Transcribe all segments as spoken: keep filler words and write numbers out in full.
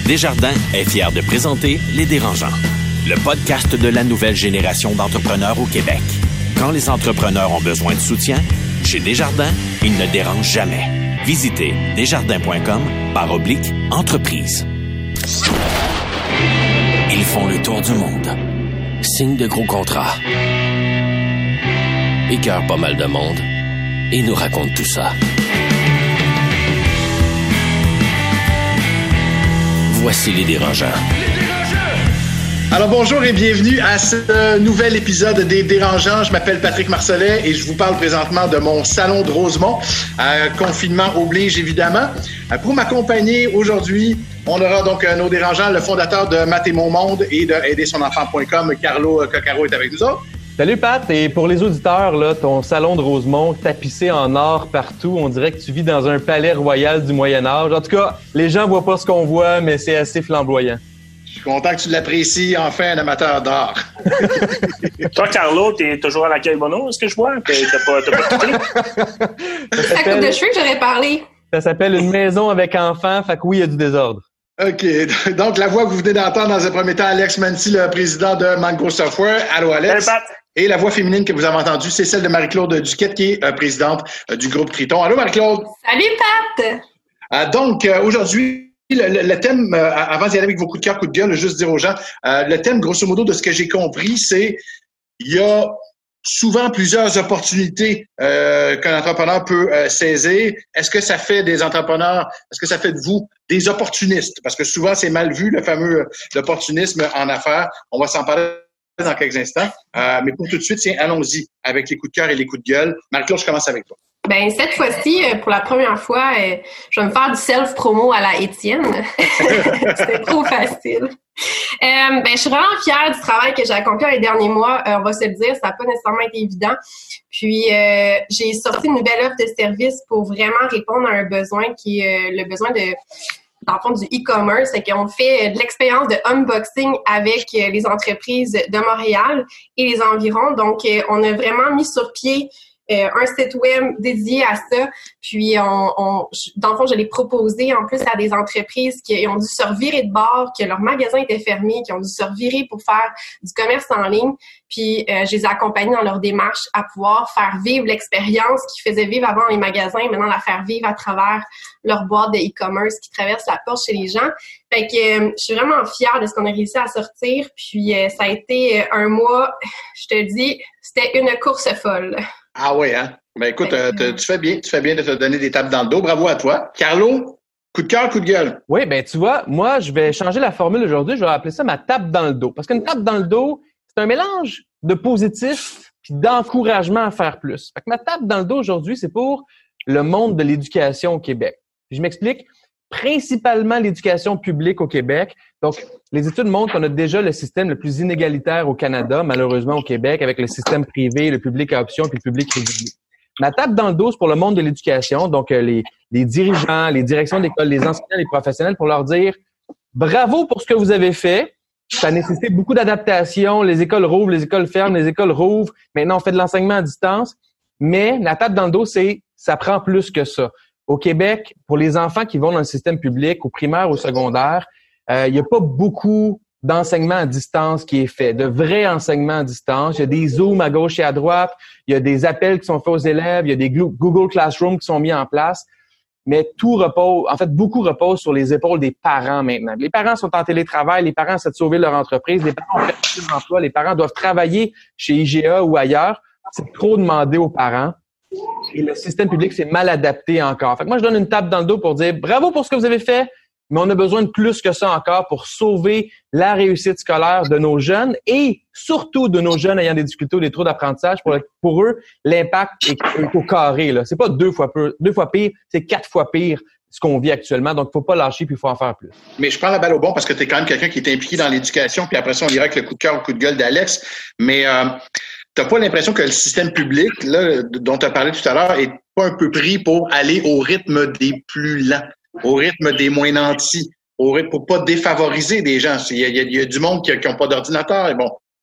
Desjardins est fier de présenter Les Dérangeants, le podcast de la nouvelle génération d'entrepreneurs au Québec. Quand les entrepreneurs ont besoin de soutien, chez Desjardins, ils ne dérangent jamais. Visitez desjardins.com par oblique entreprise. Ils font le tour du monde. Signent de gros contrats. Écœurent pas mal de monde. Et nous racontent tout ça. Voici Les Dérangeants. Les Dérangeants! Alors bonjour et bienvenue à ce nouvel épisode des Dérangeants. Je m'appelle Patrick Marcellet et je vous parle présentement de mon salon de Rosemont. Euh, confinement oblige évidemment. Euh, pour m'accompagner aujourd'hui, on aura donc euh, nos Dérangeants, le fondateur de Math et Mon Monde et de aider son enfant point com, Carlo Coccaro est avec nous autres. Salut Pat, et pour les auditeurs, là, ton salon de Rosemont tapissé en or partout, on dirait que tu vis dans un palais royal du Moyen-Âge. En tout cas, les gens voient pas ce qu'on voit, mais c'est assez flamboyant. Je suis content que tu l'apprécies, enfin, un amateur d'art. Toi, Carlo, t'es toujours à l'accueil Bono, est-ce que je vois? T'as, t'as pas, t'as pas quitté? C'est la coupe de cheveux que j'aurais parlé. Ça s'appelle une maison avec enfants, fait que oui, il y a du désordre. OK. Donc, la voix que vous venez d'entendre dans un premier temps, Alex Manti, le président de Mango Software. Allô, Alex. Salut, Pat. Et la voix féminine que vous avez entendue, c'est celle de Marie-Claude Duquette, qui est euh, présidente euh, du groupe Triton. Allô, Marie-Claude. Salut, Pat. Euh, donc, euh, aujourd'hui, le, le, le thème, euh, avant d'y aller avec vos coups de cœur, coups de gueule, juste dire aux gens, euh, le thème, grosso modo, de ce que j'ai compris, c'est il y a souvent plusieurs opportunités euh, qu'un entrepreneur peut euh, saisir. Est-ce que ça fait des entrepreneurs, est-ce que ça fait de vous des opportunistes? Parce que souvent, c'est mal vu, le fameux l'opportunisme en affaires. On va s'en parler dans quelques instants. Euh, mais pour tout de suite, tiens, allons-y avec les coups de cœur et les coups de gueule. Marie-Claude, je commence avec toi. Ben cette fois-ci, pour la première fois, euh, je vais me faire du self-promo à la Étienne. C'était trop facile. Euh, ben, je suis vraiment fière du travail que j'ai accompli dans les derniers mois. Euh, on va se le dire, ça n'a pas nécessairement été évident. Puis, euh, j'ai sorti une nouvelle offre de service pour vraiment répondre à un besoin qui est euh, le besoin de dans le fond, du e-commerce. C'est qu'on fait de l'expérience de unboxing avec les entreprises de Montréal et les environs. Donc, on a vraiment mis sur pied Euh, un site web dédié à ça. Puis, on, on, dans le fond, je l'ai proposé en plus à des entreprises qui ont dû se revirer de bord, que leur magasin était fermé, qui ont dû se revirer pour faire du commerce en ligne. Puis, euh, je les ai accompagnés dans leur démarche à pouvoir faire vivre l'expérience qu'ils faisaient vivre avant les magasins, maintenant la faire vivre à travers leur boîte de e-commerce qui traverse la porte chez les gens. Fait que euh, je suis vraiment fière de ce qu'on a réussi à sortir. Puis, euh, ça a été un mois, je te dis, c'était une course folle. Ah oui, hein? Ben écoute, euh, tu fais bien, tu fais bien de te donner des tapes dans le dos. Bravo à toi. Carlo, coup de cœur, coup de gueule. Oui, ben tu vois, moi, je vais changer la formule aujourd'hui. Je vais appeler ça ma tape dans le dos. Parce qu'une tape dans le dos, c'est un mélange de positif puis d'encouragement à faire plus. Fait que ma tape dans le dos aujourd'hui, c'est pour le monde de l'éducation au Québec. Je m'explique. Principalement l'éducation publique au Québec. Donc, les études montrent qu'on a déjà le système le plus inégalitaire au Canada, malheureusement au Québec, avec le système privé, le public à option puis le public régulier. Ma tape dans le dos, c'est pour le monde de l'éducation, donc euh, les, les dirigeants, les directions d'école, les enseignants, les professionnels, pour leur dire bravo pour ce que vous avez fait. Ça nécessite beaucoup d'adaptation. Les écoles rouvrent, les écoles ferment, les écoles rouvrent. Maintenant, on fait de l'enseignement à distance. Mais la tape dans le dos, c'est ça prend plus que ça. Au Québec, pour les enfants qui vont dans le système public, au primaire ou au secondaire, euh, il n'y a pas beaucoup d'enseignement à distance qui est fait, de vrai enseignement à distance. Il y a des Zooms à gauche et à droite, il y a des appels qui sont faits aux élèves, il y a des Google Classroom qui sont mis en place, mais tout repose, en fait, beaucoup repose sur les épaules des parents maintenant. Les parents sont en télétravail, les parents essaient de sauver leur entreprise, les parents ont perdu leur emploi, les parents doivent travailler chez I G A ou ailleurs. C'est trop demandé aux parents. Et le système public s'est mal adapté encore. Fait que moi, je donne une tape dans le dos pour dire bravo pour ce que vous avez fait, mais on a besoin de plus que ça encore pour sauver la réussite scolaire de nos jeunes et surtout de nos jeunes ayant des difficultés ou des troubles d'apprentissage. Pour, pour eux, l'impact est, est au carré. Là. C'est pas deux fois, peu, deux fois pire, c'est quatre fois pire ce qu'on vit actuellement. Donc, il faut pas lâcher puis il faut en faire plus. Mais je prends la balle au bon parce que tu es quand même quelqu'un qui est impliqué dans l'éducation, puis après ça, on ira avec le coup de cœur ou coup de gueule d'Alex. Mais euh, t'as pas l'impression que le système public, là, dont tu as parlé tout à l'heure, est pas un peu pris pour aller au rythme des plus lents, au rythme des moins nantis, au rythme pour pas défavoriser des gens. Il y a, il y a, il y a du monde qui n'a pas d'ordinateur. Et bon,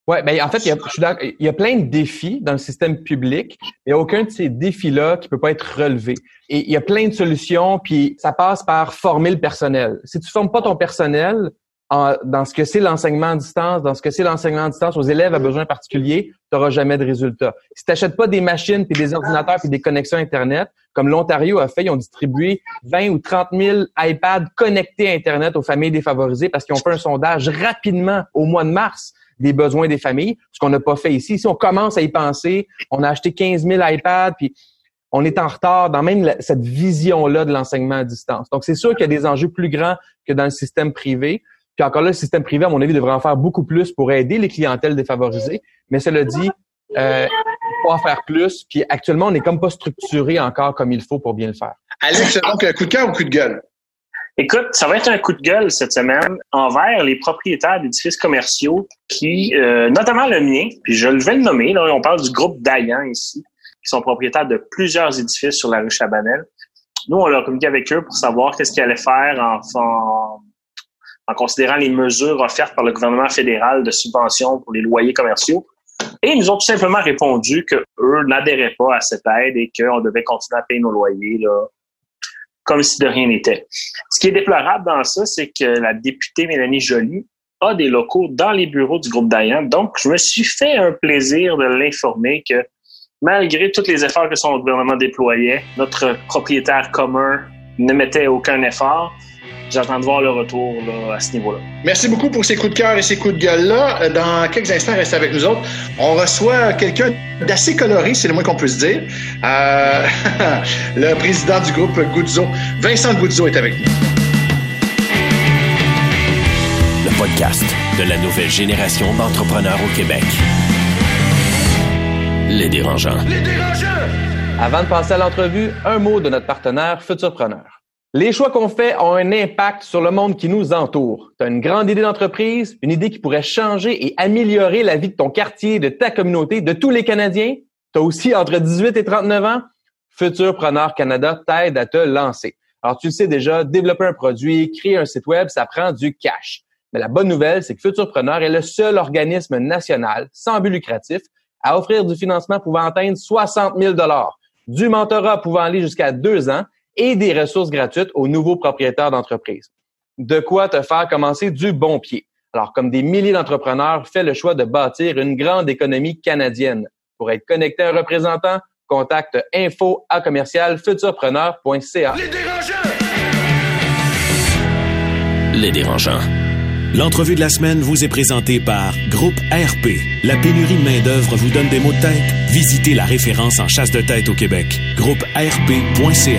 Ouais, ben en fait, il y a, je suis d'accord, il y a plein de défis dans le système public. Il n'y a aucun de ces défis-là qui peut pas être relevé. Et il y a plein de solutions, puis ça passe par former le personnel. Si tu formes pas ton personnel en, dans ce que c'est l'enseignement à distance, dans ce que c'est l'enseignement à distance aux élèves à besoins particuliers, tu n'auras jamais de résultats. Si tu n'achètes pas des machines, puis des ordinateurs, puis des connexions Internet, comme l'Ontario a fait, ils ont distribué vingt ou trente mille iPads connectés à Internet aux familles défavorisées parce qu'ils ont fait un sondage rapidement au mois de mars des besoins des familles, ce qu'on n'a pas fait ici. Ici, on commence à y penser. On a acheté quinze mille iPads, puis on est en retard dans même la, cette vision-là de l'enseignement à distance. Donc, c'est sûr qu'il y a des enjeux plus grands que dans le système privé. Puis encore là, le système privé, à mon avis, devrait en faire beaucoup plus pour aider les clientèles défavorisées. Mais cela dit, euh, il faut en faire plus. Puis actuellement, on n'est comme pas structuré encore comme il faut pour bien le faire. Alex, donc, un coup de cœur ou coup de gueule? Écoute, ça va être un coup de gueule cette semaine envers les propriétaires d'édifices commerciaux qui, euh, notamment le mien, puis je vais le nommer, là, on parle du groupe Dayan ici, qui sont propriétaires de plusieurs édifices sur la rue Chabanel. Nous, on a communiqué avec eux pour savoir qu'est-ce qu'ils allaient faire en, en, en considérant les mesures offertes par le gouvernement fédéral de subvention pour les loyers commerciaux. Et ils nous ont tout simplement répondu qu'eux n'adhéraient pas à cette aide et qu'on devait continuer à payer nos loyers, là, comme si de rien n'était. Ce qui est déplorable dans ça, c'est que la députée Mélanie Joly a des locaux dans les bureaux du groupe Dayan. Donc, je me suis fait un plaisir de l'informer que malgré tous les efforts que son gouvernement déployait, notre propriétaire commun ne mettait aucun effort. J'attends de voir le retour là, à ce niveau-là. Merci beaucoup pour ces coups de cœur et ces coups de gueule-là. Dans quelques instants, restez avec nous autres. On reçoit quelqu'un d'assez coloré, c'est le moins qu'on puisse dire. Euh, le président du groupe Guzzo, Vincent Guzzo, est avec nous. Le podcast de la nouvelle génération d'entrepreneurs au Québec. Les Dérangeants. Les Dérangeants! Avant de passer à l'entrevue, un mot de notre partenaire Futurpreneur. Les choix qu'on fait ont un impact sur le monde qui nous entoure. Tu as une grande idée d'entreprise, une idée qui pourrait changer et améliorer la vie de ton quartier, de ta communauté, de tous les Canadiens. Tu as aussi entre dix-huit et trente-neuf ans. Futurpreneur Canada t'aide à te lancer. Alors, tu le sais déjà, développer un produit, créer un site web, ça prend du cash. Mais la bonne nouvelle, c'est que Futurpreneur est le seul organisme national, sans but lucratif, à offrir du financement pouvant atteindre soixante mille dollars, du mentorat pouvant aller jusqu'à deux ans, et des ressources gratuites aux nouveaux propriétaires d'entreprises. De quoi te faire commencer du bon pied. Alors, comme des milliers d'entrepreneurs, fais le choix de bâtir une grande économie canadienne. Pour être connecté à un représentant, contacte info à commercial futurpreneur point c a. Les Dérangeants! Les Dérangeants. L'entrevue de la semaine vous est présentée par Groupe R P. La pénurie de main-d'œuvre vous donne des maux de tête? Visitez la référence en chasse de tête au Québec. Groupe R P point c a.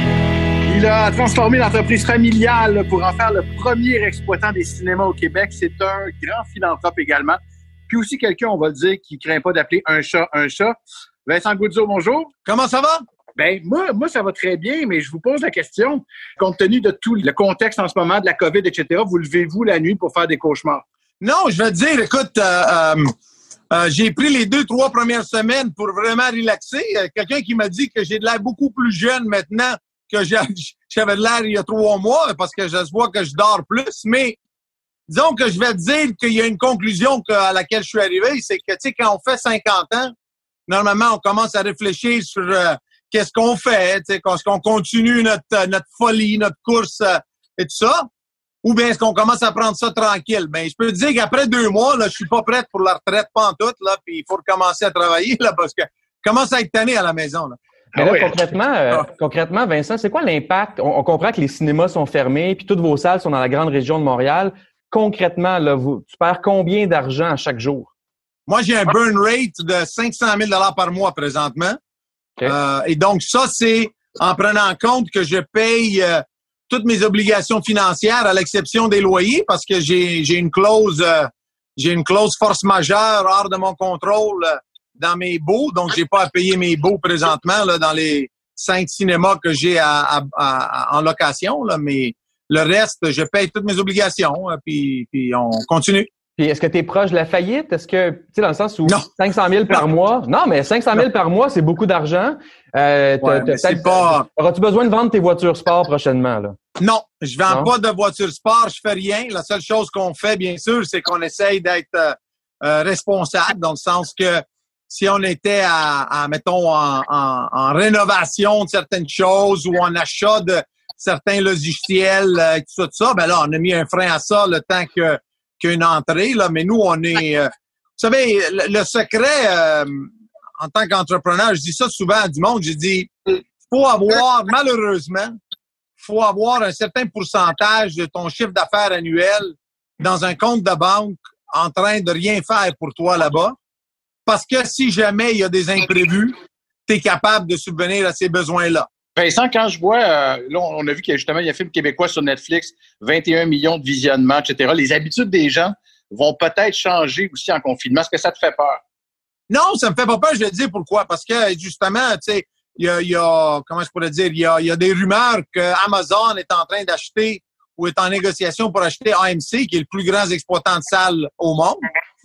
Il a transformé l'entreprise familiale pour en faire le premier exploitant des cinémas au Québec. C'est un grand philanthrope également. Puis aussi quelqu'un, on va le dire, qui craint pas d'appeler un chat un chat. Vincent Guzzo, bonjour. Comment ça va? Ben moi, moi, ça va très bien, mais je vous pose la question. Compte tenu de tout le contexte en ce moment, de la COVID, et cetera, vous levez-vous la nuit pour faire des cauchemars? Non, je vais te dire, écoute, euh, euh, euh, j'ai pris les deux, trois premières semaines pour vraiment relaxer. Euh, quelqu'un qui m'a dit que j'ai de l'air beaucoup plus jeune maintenant que j'avais de l'air il y a trois mois parce que je vois que je dors plus. Mais disons que je vais te dire qu'il y a une conclusion que, à laquelle je suis arrivé, c'est que, tu sais, quand on fait cinquante ans, normalement, on commence à réfléchir sur euh, qu'est-ce qu'on fait, tu sais, est-ce qu'on continue notre, notre folie, notre course euh, et tout ça, ou bien est-ce qu'on commence à prendre ça tranquille? Ben, je peux te dire qu'après deux mois, là, je suis pas prête pour la retraite pantoute, là, puis il faut recommencer à travailler, là, parce que je commence à être tanné à la maison, là. Mais là, Ah oui. concrètement, euh, concrètement, Vincent, c'est quoi l'impact? On, on comprend que les cinémas sont fermés, puis toutes vos salles sont dans la grande région de Montréal. Concrètement, là, vous, tu perds combien d'argent à chaque jour? Moi, j'ai un burn rate de cinq cent mille dollars par mois présentement. Okay. Euh, et donc, ça, c'est en prenant en compte que je paye euh, toutes mes obligations financières à l'exception des loyers parce que j'ai, j'ai une clause euh, j'ai une clause force majeure hors de mon contrôle euh, dans mes baux. Donc, j'ai pas à payer mes baux présentement là, dans les cinq cinémas que j'ai à, à, à, en location. Là, mais le reste, je paye toutes mes obligations. Euh, puis, puis on continue. Puis est-ce que tu es proche de la faillite? Est-ce que, tu sais, dans le sens où Non. cinq cent mille par mois? Non, mais cinq cent mille par mois, c'est beaucoup d'argent. Euh, Ouais, t'as- mais t'as- c'est pas... Auras-tu besoin de vendre tes voitures sport prochainement, là? Non, je vends Non. pas de voiture sport, je fais rien. La seule chose qu'on fait, bien sûr, c'est qu'on essaye d'être euh, euh, responsable, dans le sens que si on était à, à mettons, en, en, en rénovation de certaines choses ou en achat de certains logiciels, euh, tout ça, tout ça, ben là, on a mis un frein à ça le temps que qu'une entrée, là. Mais nous, on est... Euh, vous savez, le, le secret, euh, en tant qu'entrepreneur, je dis ça souvent à du monde, je dis, faut avoir, malheureusement, faut avoir un certain pourcentage de ton chiffre d'affaires annuel dans un compte de banque en train de rien faire pour toi là-bas. Parce que si jamais il y a des imprévus, tu es capable de subvenir à ces besoins-là. Vincent, quand je vois, euh, là, on a vu qu'il y a justement il y a un film québécois sur Netflix, vingt et un millions de visionnements, et cetera. Les habitudes des gens vont peut-être changer aussi en confinement. Est-ce que ça te fait peur? Non, ça me fait pas peur, je vais te dire pourquoi. Parce que, justement, tu sais, il y a, il y a, comment je pourrais dire, il y a, il y a des rumeurs que Amazon est en train d'acheter ou est en négociation pour acheter A M C, qui est le plus grand exploitant de salles au monde.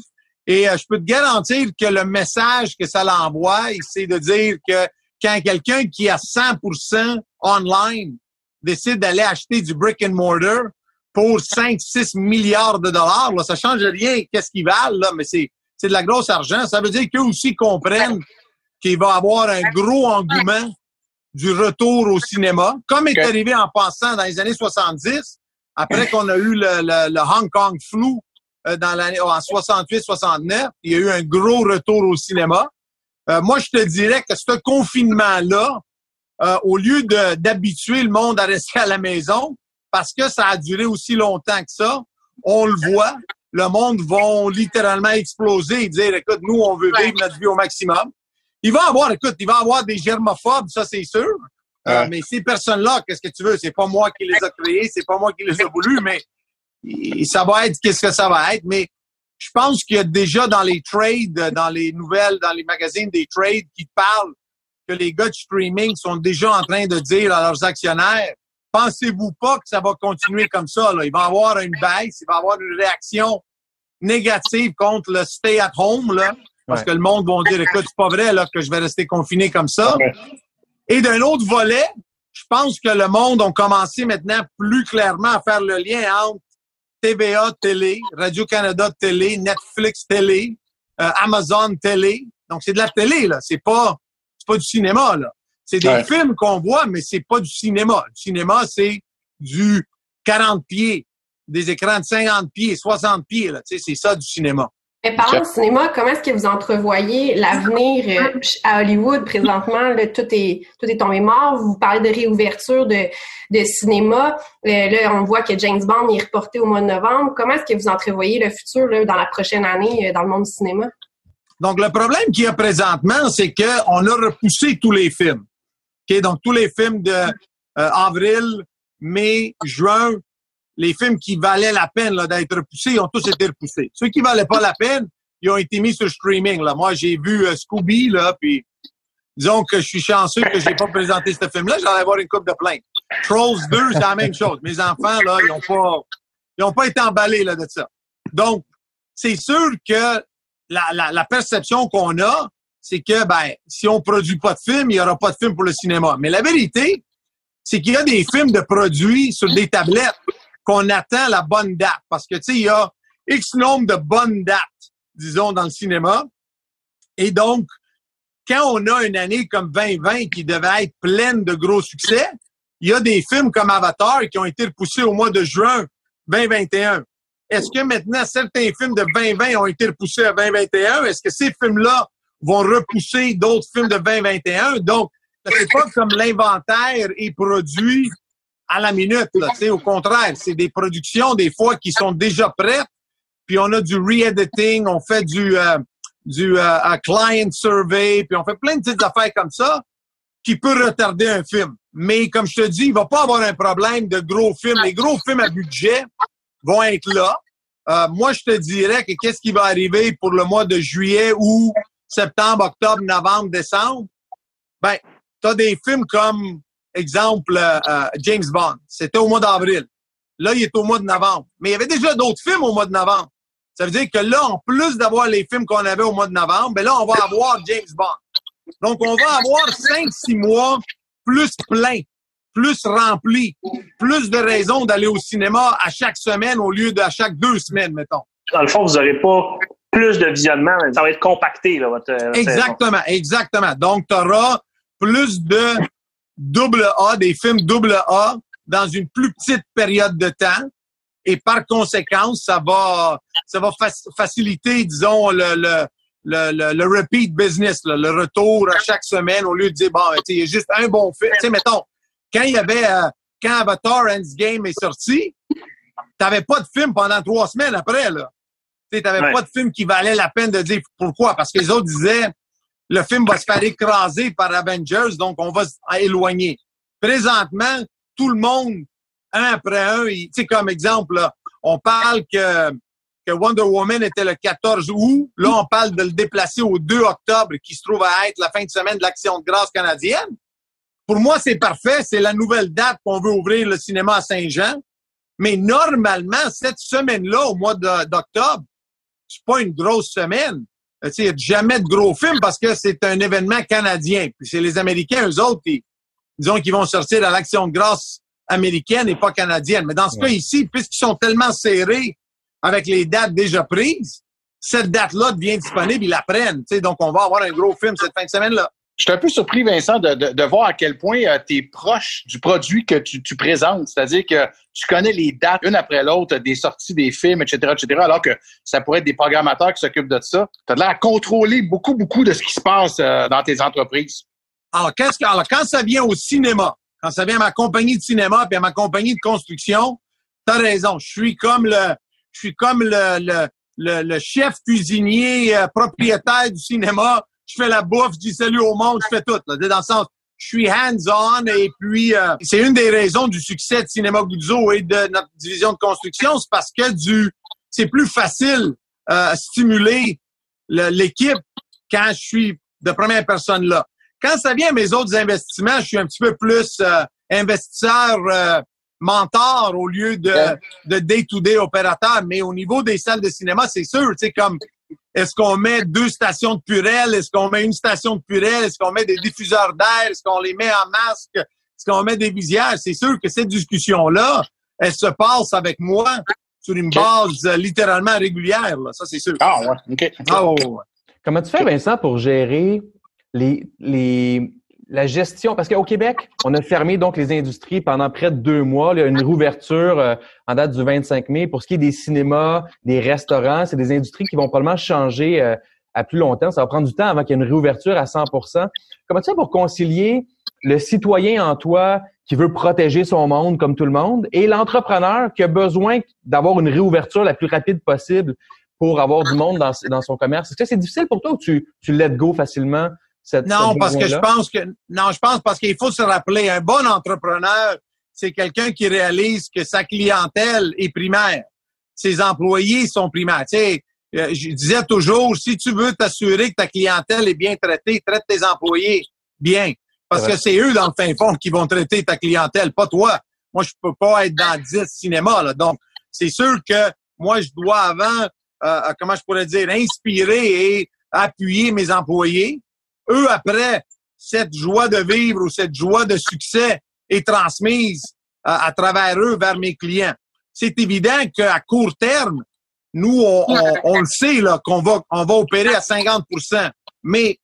Et euh, je peux te garantir que le message que ça l'envoie, c'est de dire que quand quelqu'un qui a cent pour cent online décide d'aller acheter du brick and mortar pour cinq six milliards de dollars, là, ça change rien qu'est-ce qu'ils valent, là, mais c'est, c'est de la grosse argent. Ça veut dire qu'eux aussi comprennent qu'il va y avoir un gros engouement du retour au cinéma, comme est arrivé en passant dans les années soixante-dix, après qu'on a eu le, le, le Hong Kong flu euh, dans l'année en soixante-huit soixante-neuf, il y a eu un gros retour au cinéma. Euh, moi, je te dirais que ce confinement-là, euh, au lieu de, d'habituer le monde à rester à la maison, parce que ça a duré aussi longtemps que ça, on le voit, le monde va littéralement exploser et dire, écoute, nous, on veut vivre notre vie au maximum. Il va avoir, écoute, il va avoir des germophobes, ça, c'est sûr. Euh, ouais. Mais ces personnes-là, qu'est-ce que tu veux? C'est pas moi qui les a créés, c'est pas moi qui les a voulu, mais ça va être qu'est-ce que ça va être. Mais je pense qu'il y a déjà dans les trades, dans les nouvelles, dans les magazines des trades qui parlent que les gars de streaming sont déjà en train de dire à leurs actionnaires, pensez-vous pas que ça va continuer comme ça, là? Il va y avoir une baisse, il va y avoir une réaction négative contre le stay at home, là. Parce ouais. que le monde va dire, écoute, c'est pas vrai, là, que je vais rester confiné comme ça. Ouais. Et d'un autre volet, je pense que le monde a commencé maintenant plus clairement à faire le lien entre T V A télé, Radio-Canada télé, Netflix télé, euh, Amazon télé. Donc, c'est de la télé, là. C'est pas, c'est pas du cinéma, là. C'est des ouais. films qu'on voit, mais c'est pas du cinéma. Le cinéma, c'est du quarante pieds, des écrans de cinquante pieds, soixante pieds, là. Tu sais, c'est ça du cinéma. Mais parlant de cinéma, comment est-ce que vous entrevoyez l'avenir euh, à Hollywood présentement? Là, tout est tout est tombé mort. Vous parlez de réouverture de, de cinéma. Euh, là, on voit que James Bond est reporté au mois de novembre. Comment est-ce que vous entrevoyez le futur là, dans la prochaine année euh, dans le monde du cinéma? Donc, le problème qu'il y a présentement, c'est qu'on a repoussé tous les films. Okay? Donc, tous les films de euh, avril, mai, juin, les films qui valaient la peine là, d'être repoussés, ils ont tous été repoussés. Ceux qui valaient pas la peine, ils ont été mis sur streaming. Là. Moi, j'ai vu euh, Scooby, là, puis disons que je suis chanceux que j'ai pas présenté ce film-là, j'allais avoir une coupe de plainte. Trolls deux, c'est la même chose. Mes enfants, là, ils ont pas ils ont pas été emballés là, de ça. Donc, c'est sûr que la, la, la perception qu'on a, c'est que ben, si on produit pas de films, il y aura pas de films pour le cinéma. Mais la vérité, c'est qu'il y a des films de produits sur des tablettes qu'on attend la bonne date. Parce que, tu sais, il y a X nombre de bonnes dates, disons, dans le cinéma. Et donc, quand on a une année comme vingt vingt qui devait être pleine de gros succès, il y a des films comme Avatar qui ont été repoussés au mois de juin vingt vingt et un. Est-ce que maintenant, certains films de vingt vingt ont été repoussés à vingt vingt et un? Est-ce que ces films-là vont repousser d'autres films de vingt vingt et un? Donc, c'est pas comme l'inventaire est produit à la minute, là, tu sais, au contraire, c'est des productions des fois qui sont déjà prêtes, puis on a du re-editing, on fait du euh, du euh, client survey, puis on fait plein de petites affaires comme ça qui peut retarder un film. Mais comme je te dis, il va pas avoir un problème de gros films. Les gros films à budget vont être là. Euh, moi, je te dirais que qu'est-ce qui va arriver pour le mois de juillet ou septembre, octobre, novembre, décembre? Ben, t'as des films comme exemple, euh, James Bond. C'était au mois d'avril. Là, il est au mois de novembre. Mais il y avait déjà d'autres films au mois de novembre. Ça veut dire que là, en plus d'avoir les films qu'on avait au mois de novembre, ben là, on va avoir James Bond. Donc, on va avoir cinq, six mois plus plein, plus rempli, plus de raisons d'aller au cinéma à chaque semaine au lieu de à chaque deux semaines, mettons. Dans le fond, vous n'aurez pas plus de visionnement. Ça va être compacté, là, votre, votre Exactement, saison. exactement. Donc, tu auras plus de double A, des films double A dans une plus petite période de temps. Et par conséquent, ça va, ça va fac- faciliter, disons, le, le, le, le, le repeat business, là, le retour à chaque semaine au lieu de dire, bon, il y a juste un bon film. Tu sais, mettons, quand il y avait, euh, quand Avatar Endgame est sorti, t'avais pas de film pendant trois semaines après, là. Tu sais, t'avais Ouais. pas de film qui valait la peine de dire pourquoi. Parce que les autres disaient, le film va se faire écraser par Avengers, donc on va s'éloigner. Présentement, tout le monde, un après un, tu sais, comme exemple, là, on parle que, que Wonder Woman était le quatorze août. Là, on parle de le déplacer au deux octobre, qui se trouve à être la fin de semaine de l'Action de grâce canadienne. Pour moi, c'est parfait. C'est la nouvelle date qu'on veut ouvrir le cinéma à Saint-Jean. Mais normalement, cette semaine-là, au mois de, d'octobre, c'est pas une grosse semaine. Tu sais, il n'y a jamais de gros films parce que c'est un événement canadien. Puis c'est les Américains, eux autres, qui, disons, qui vont sortir à l'Action de grâce américaine et pas canadienne. Mais dans ce ouais. cas ici, puisqu'ils sont tellement serrés avec les dates déjà prises, cette date-là devient disponible, ils la prennent. Tu sais, donc, on va avoir un gros film cette fin de semaine-là. Je suis un peu surpris, Vincent, de, de, de voir à quel point euh, tu es proche du produit que tu, tu présentes. C'est-à-dire que tu connais les dates, une après l'autre, des sorties des films, et cetera, et cetera, alors que ça pourrait être des programmateurs qui s'occupent de ça. Tu as l'air à contrôler beaucoup, beaucoup de ce qui se passe euh, dans tes entreprises. Alors, qu'est-ce que, alors, quand ça vient au cinéma, quand ça vient à ma compagnie de cinéma puis à ma compagnie de construction, t'as raison. Je suis comme le, je suis comme le, le, le, le chef cuisinier euh, propriétaire du cinéma. Je fais la bouffe, je dis salut au monde, je fais tout. Là. Dans le sens, je suis hands-on et puis euh, c'est une des raisons du succès de Cinéma Guzzo et de notre division de construction, c'est parce que du c'est plus facile euh, à stimuler le, l'équipe quand je suis de première personne là. Quand ça vient à mes autres investissements, je suis un petit peu plus euh, investisseur euh, mentor au lieu de, de day-to-day opérateur. Mais au niveau des salles de cinéma, c'est sûr, tu sais, comme est-ce qu'on met deux stations de Purell? Est-ce qu'on met une station de Purell? Est-ce qu'on met des diffuseurs d'air? Est-ce qu'on les met en masque? Est-ce qu'on met des visières? C'est sûr que cette discussion-là, elle se passe avec moi sur une okay. base euh, littéralement régulière. Là. Ça, c'est sûr. Ah ouais, OK. Ah, ouais, ouais. Comment tu fais, Vincent, pour gérer les, les, la gestion? Parce qu'au Québec, on a fermé donc les industries pendant près de deux mois. Il y a une réouverture euh, en date du vingt-cinq mai. Pour ce qui est des cinémas, des restaurants, c'est des industries qui vont probablement changer euh, à plus long terme. Ça va prendre du temps avant qu'il y ait une réouverture à cent pour cent. Comment tu fais pour concilier le citoyen en toi qui veut protéger son monde comme tout le monde et l'entrepreneur qui a besoin d'avoir une réouverture la plus rapide possible pour avoir du monde dans, dans son commerce? Est-ce que c'est difficile pour toi ou tu, tu let go facilement? Cette, non, parce que je pense que non, je pense parce qu'il faut se rappeler, un bon entrepreneur, c'est quelqu'un qui réalise que sa clientèle est primaire. Ses employés sont primaires. Tu sais, je disais toujours, si tu veux t'assurer que ta clientèle est bien traitée, traite tes employés bien. Parce que c'est eux, dans le fin fond, qui vont traiter ta clientèle, pas toi. Moi, je peux pas être dans dix cinémas, là. Donc, c'est sûr que moi, je dois avant, euh, comment je pourrais dire, inspirer et appuyer mes employés. Eux, après, cette joie de vivre ou cette joie de succès est transmise à, à travers eux vers mes clients. C'est évident qu'à court terme, nous, on, on, on le sait là qu'on va on va opérer à cinquante pour cent. Mais,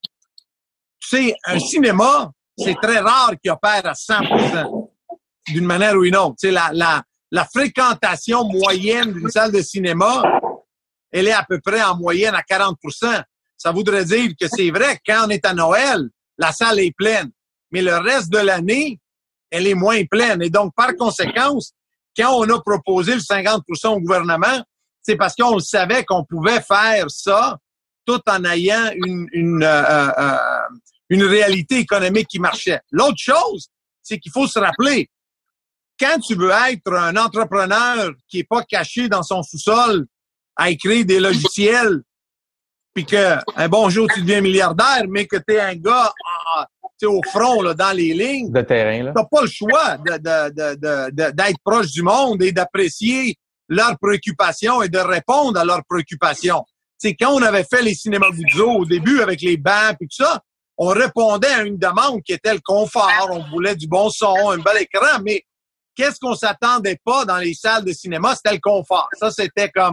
tu sais, un cinéma, c'est très rare qu'il opère à cent pour cent d'une manière ou une autre. Tu sais, la, la, la fréquentation moyenne d'une salle de cinéma, elle est à peu près en moyenne à quarante pour cent. Ça voudrait dire que c'est vrai, quand on est à Noël, la salle est pleine. Mais le reste de l'année, elle est moins pleine. Et donc, par conséquent, quand on a proposé le cinquante pour cent au gouvernement, c'est parce qu'on savait qu'on pouvait faire ça tout en ayant une, une, euh, euh, une réalité économique qui marchait. L'autre chose, c'est qu'il faut se rappeler, quand tu veux être un entrepreneur qui est pas caché dans son sous-sol à écrire des logiciels, puis que un bon jour tu deviens milliardaire, mais que t'es un gars ah, t'es au front là, dans les lignes de terrain, là. T'as pas le choix de, de, de, de, de, d'être proche du monde et d'apprécier leurs préoccupations et de répondre à leurs préoccupations. C'est quand on avait fait les cinémas Guzzo au début avec les bancs et tout ça, on répondait à une demande qui était le confort, on voulait du bon son, un bel écran, mais qu'est-ce qu'on s'attendait pas dans les salles de cinéma, c'était le confort. Ça, c'était comme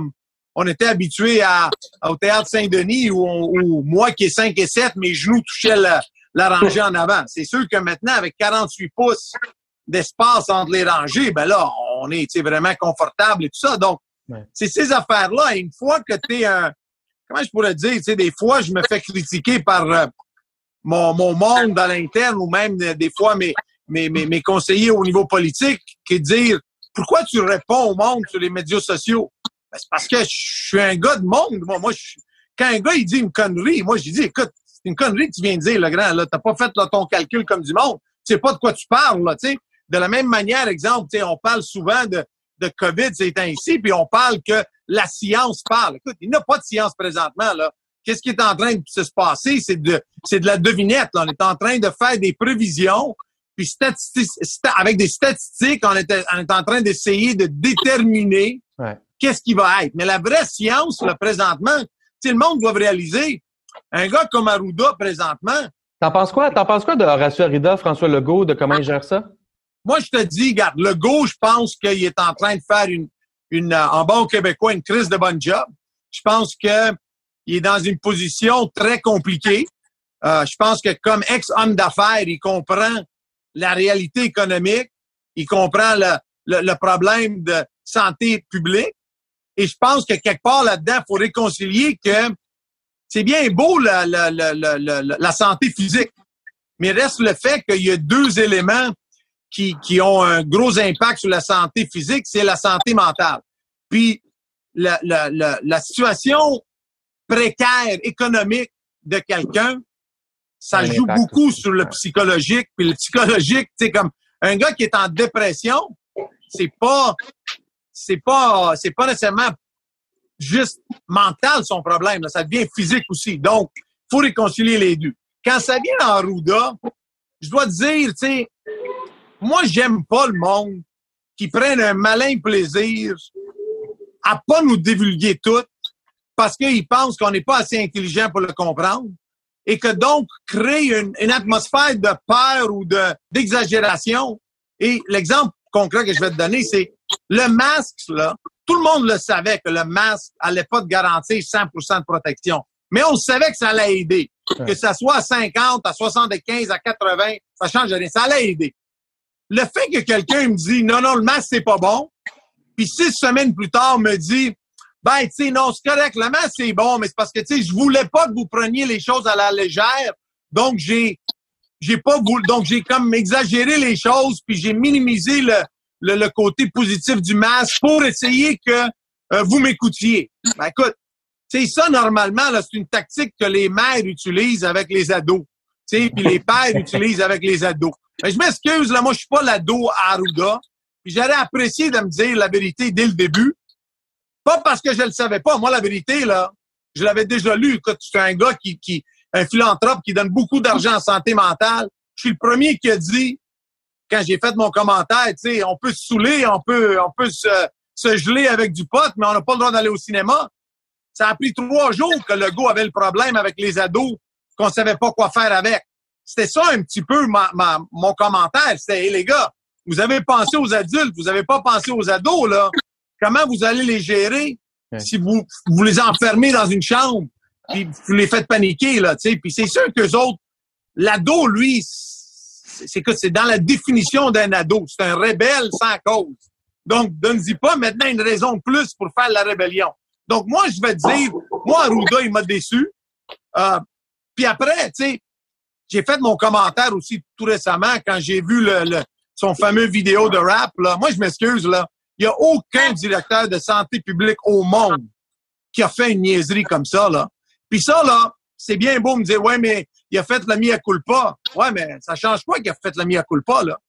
on était habitué à, au Théâtre Saint-Denis où, on, où moi qui est cinq et sept, mes genoux touchaient la, la rangée en avant. C'est sûr que maintenant, avec quarante-huit pouces d'espace entre les rangées, ben là, on est vraiment confortable et tout ça. Donc, ouais. C'est ces affaires-là. Et une fois que tu es un... Comment je pourrais dire? Tu sais, des fois, je me fais critiquer par euh, mon, mon monde à l'interne ou même euh, des fois mes, mes, mes, mes conseillers au niveau politique qui disent « Pourquoi tu réponds au monde sur les médias sociaux? » Ben, c'est parce que je suis un gars de monde. Moi, moi je, quand un gars il dit une connerie, moi, je dis « Écoute, c'est une connerie que tu viens de dire, le grand. Là, t'as pas fait là, ton calcul comme du monde. Tu sais pas de quoi tu parles, là, tu sais. » De la même manière, exemple, tu sais, on parle souvent de, de COVID ces temps-ci, puis on parle que la science parle. Écoute, il n'y a pas de science présentement, là. Qu'est-ce qui est en train de se passer? C'est de, c'est de la devinette, là. On est en train de faire des prévisions, puis statistiques, avec des statistiques, on est, on est en train d'essayer de déterminer ouais. qu'est-ce qui va être. Mais la vraie science, là, présentement, tu sais, le monde doit réaliser, un gars comme Arruda, présentement. T'en penses quoi? T'en penses quoi de Horacio Arruda, François Legault, de comment il gère ça? Moi, je te dis, regarde, Legault, je pense qu'il est en train de faire une, une, en bon québécois, une crise de bonne job. Je pense que il est dans une position très compliquée. Euh, je pense que comme ex-homme d'affaires, il comprend la réalité économique, il comprend le, le, le problème de santé publique. Et je pense que quelque part là-dedans, il faut réconcilier que c'est bien beau la, la, la, la, la, la santé physique, mais reste le fait qu'il y a deux éléments qui, qui ont un gros impact sur la santé physique, c'est la santé mentale. Puis la, la, la, la situation précaire économique de quelqu'un, ça joue beaucoup aussi sur le psychologique. Puis le psychologique, c'est comme un gars qui est en dépression, c'est pas, c'est pas, c'est pas nécessairement juste mental son problème, là, ça devient physique aussi. Donc, faut réconcilier les deux. Quand ça vient en Arruda, je dois te dire, tu sais, moi, j'aime pas le monde qui prenne un malin plaisir à pas nous divulguer tout parce qu'ils pensent qu'on n'est pas assez intelligent pour le comprendre et que donc crée une, une atmosphère de peur ou de d'exagération. Et l'exemple concret que je vais te donner, c'est le masque, là. Tout le monde le savait que le masque allait pas te garantir cent pour cent de protection. Mais on savait que ça allait aider. Ouais. Que ça soit à cinquante, à soixante-quinze, à quatre-vingts, ça change rien. Ça allait aider. Le fait que quelqu'un me dit « Non, non, le masque, c'est pas bon », puis six semaines plus tard, me dit « Ben, tu sais, non, c'est correct, le masque, c'est bon, mais c'est parce que, tu sais, je voulais pas que vous preniez les choses à la légère, donc j'ai j'ai pas voulu, donc j'ai comme exagéré les choses, puis j'ai minimisé le, le, le côté positif du masque pour essayer que euh, vous m'écoutiez. » Ben, écoute, tu sais, ça, normalement, là, c'est une tactique que les mères utilisent avec les ados, tu sais, puis les pères utilisent avec les ados. Mais je m'excuse, là, moi, je suis pas l'ado à Arruda. Puis j'aurais apprécié de me dire la vérité dès le début. Pas parce que je le savais pas. Moi, la vérité, là, je l'avais déjà lu. Écoute, je suis un gars qui, qui, un philanthrope qui donne beaucoup d'argent en santé mentale. Je suis le premier qui a dit, quand j'ai fait mon commentaire, tu sais, on peut se saouler, on peut, on peut se, se geler avec du pot, mais on n'a pas le droit d'aller au cinéma. Ça a pris trois jours que le gars avait le problème avec les ados, qu'on savait pas quoi faire avec. C'était ça un petit peu ma, ma, mon commentaire. C'était, hey, les gars, vous avez pensé aux adultes, vous avez pas pensé aux ados, là. Comment vous allez les gérer ouais. si vous, vous les enfermez dans une chambre puis vous les faites paniquer, là, tu sais. Puis c'est sûr qu'eux autres, l'ado, lui, c'est que c'est dans la définition d'un ado. C'est un rebelle sans cause. Donc, donne-y pas maintenant une raison de plus pour faire la rébellion. Donc, moi, je vais te dire, moi, Arruda, il m'a déçu. Euh, puis après, tu sais, j'ai fait mon commentaire aussi tout récemment quand j'ai vu le, le, son fameux vidéo de rap. Là. Moi, je m'excuse, là. Il n'y a aucun directeur de santé publique au monde qui a fait une niaiserie comme ça, là. Puis ça, là, c'est bien beau me dire, ouais, mais il a fait la mea culpa. Ouais, mais ça change quoi qu'il a fait la mea culpa, là?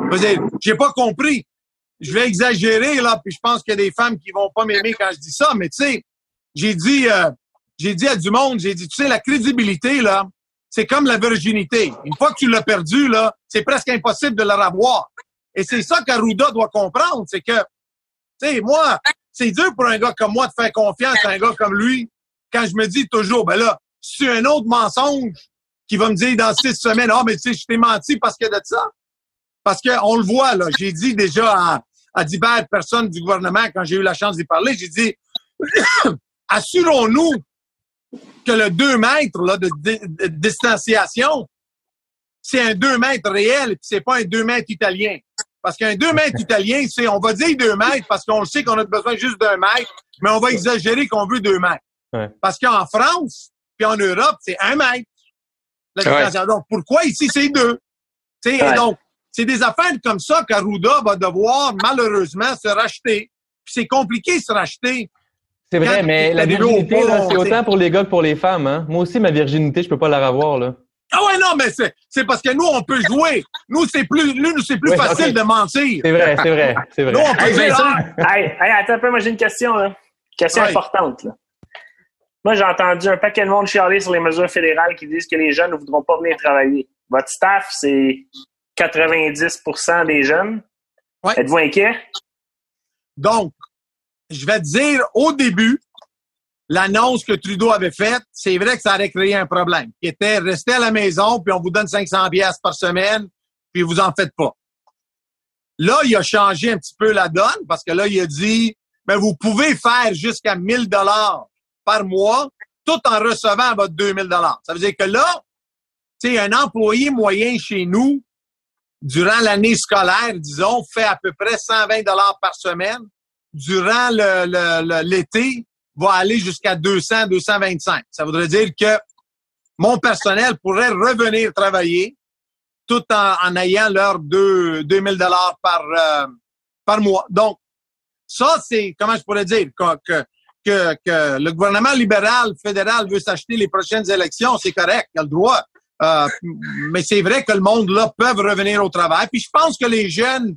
J'ai pas compris. Je vais exagérer, là, puis je pense qu'il y a des femmes qui vont pas m'aimer quand je dis ça, mais tu sais, j'ai dit, euh, j'ai dit à du monde, j'ai dit, tu sais, la crédibilité, là, c'est comme la virginité. Une fois que tu l'as perdu, là, c'est presque impossible de la revoir. Et c'est ça qu'Arruda doit comprendre, c'est que, tu sais, moi, c'est dur pour un gars comme moi de faire confiance à un gars comme lui, quand je me dis toujours, ben là, c'est un autre mensonge qui va me dire dans six semaines, ah, oh, mais tu sais, je t'ai menti parce que de ça. Parce que on le voit, là, j'ai dit déjà à, à diverses personnes du gouvernement, quand j'ai eu la chance d'y parler, j'ai dit, assurons-nous que le deux mètres là, de, de, de distanciation, c'est un deux mètres réel et c'est pas un deux mètres italien. Parce qu'un deux mètres italien, c'est, on va dire deux mètres parce qu'on le sait qu'on a besoin juste d'un mètre, mais on va exagérer qu'on veut deux mètres. Ouais. Parce qu'en France, puis en Europe, c'est un mètre. La distanciation. Ouais. Donc, pourquoi ici, c'est deux? Ouais. Et donc, c'est des affaires comme ça qu'Arruda va devoir, malheureusement, se racheter. Puis c'est compliqué de se racheter. C'est vrai, Quand mais la virginité, pas, là, c'est autant pour les gars que pour les femmes. Hein? Moi aussi, ma virginité, je peux pas la revoir, là. Ah ouais, non, mais c'est, c'est parce que nous, on peut jouer. Nous, c'est plus, nous, c'est plus oui, facile okay. de mentir. C'est vrai, c'est vrai, c'est vrai. Nous, on peut hey, dire, ah, hey, hey, attends un peu, moi, j'ai une question, là. Question ouais. importante, là. Moi, j'ai entendu un paquet de monde chialer sur les mesures fédérales qui disent que les jeunes ne voudront pas venir travailler. Votre staff, c'est quatre-vingt-dix pour cent des jeunes. Ouais. Êtes-vous inquiet? Donc, je vais te dire, au début, l'annonce que Trudeau avait faite, c'est vrai que ça aurait créé un problème. Qui était, restez à la maison, puis on vous donne cinq cents piastres par semaine, puis vous en faites pas. Là, il a changé un petit peu la donne, parce que là, il a dit, ben, vous pouvez faire jusqu'à mille dollars par mois, tout en recevant votre deux mille dollars. Ça veut dire que là, tu sais, un employé moyen chez nous, durant l'année scolaire, disons, fait à peu près cent vingt dollars par semaine. Durant le, le, le, l'été, va aller jusqu'à deux cents, deux cent vingt-cinq. Ça voudrait dire que mon personnel pourrait revenir travailler tout en, en ayant leurs deux mille dollars par, euh, par mois. Donc, ça, c'est, comment je pourrais dire, que, que, que, que le gouvernement libéral fédéral veut s'acheter les prochaines élections, c'est correct, il a le droit. Euh, mais c'est vrai que le monde, là, peuvent revenir au travail. Puis je pense que les jeunes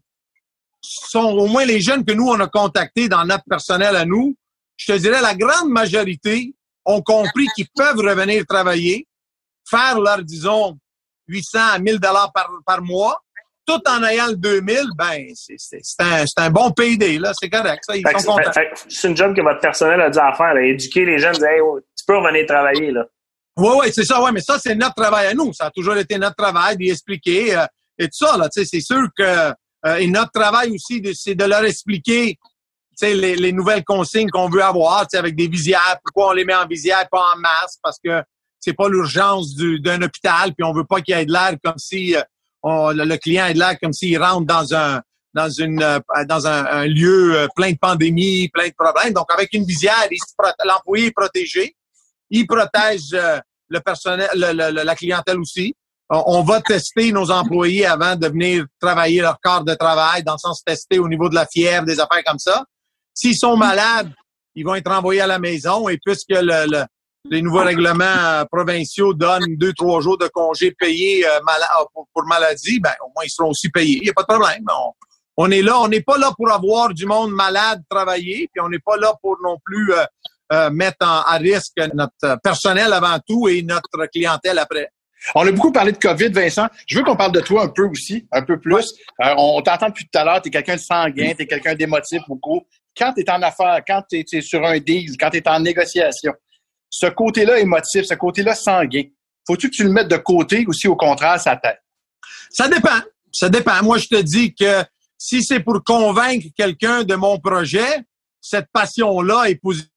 sont, au moins les jeunes que nous, on a contactés dans notre personnel à nous, je te dirais, la grande majorité ont compris qu'ils peuvent revenir travailler, faire leur, disons, huit cents à mille dollars par, par mois, tout en ayant le deux mille, ben, c'est, c'est, c'est, un, c'est un bon P D, là, c'est correct, ça, ils fait sont contents. Fait, fait, c'est une job que votre personnel a dû à faire, là, éduquer les jeunes, dire, hey, oh, tu peux revenir travailler, là. Oui, oui, c'est ça, ouais, mais ça, c'est notre travail à nous. Ça a toujours été notre travail d'y expliquer, euh, et tout ça, là, tu sais, c'est sûr que, euh, et notre travail aussi, de, c'est de leur expliquer, tu sais, les, les nouvelles consignes qu'on veut avoir, tu sais, avec des visières, pourquoi on les met en visière, pas en masque, parce que c'est pas l'urgence du, d'un hôpital, puis on veut pas qu'il y ait de l'air comme si, euh, on, le, le client ait de l'air comme s'il rentre dans un, dans une, euh, dans un, un lieu euh, plein de pandémies, plein de problèmes. Donc, avec une visière, il se prote- l'employé est protégé. Il protège euh, le personnel, le, le, la clientèle aussi. On, on va tester nos employés avant de venir travailler leur corps de travail, dans le sens tester au niveau de la fièvre, des affaires comme ça. S'ils sont malades, ils vont être envoyés à la maison. Et puisque le, le, les nouveaux règlements euh, provinciaux donnent deux, trois jours de congés payés euh, mal- pour, pour maladie, ben au moins ils seront aussi payés. Il n'y a pas de problème. On, on est là, on n'est pas là pour avoir du monde malade travailler, puis on n'est pas là pour non plus euh, Euh, mettre en, à risque notre personnel avant tout et notre clientèle après. On a beaucoup parlé de COVID, Vincent. Je veux qu'on parle de toi un peu aussi, un peu plus. Euh, on t'entend depuis tout à l'heure, tu es quelqu'un de sanguin, tu es quelqu'un d'émotif beaucoup. Quand tu es en affaires, quand tu es sur un deal, quand tu es en négociation, ce côté-là émotif, ce côté-là sanguin, faut-tu que tu le mettes de côté ou si au contraire, ça t'aide? Ça dépend. Ça dépend. Moi, je te dis que si c'est pour convaincre quelqu'un de mon projet, cette passion-là est positive.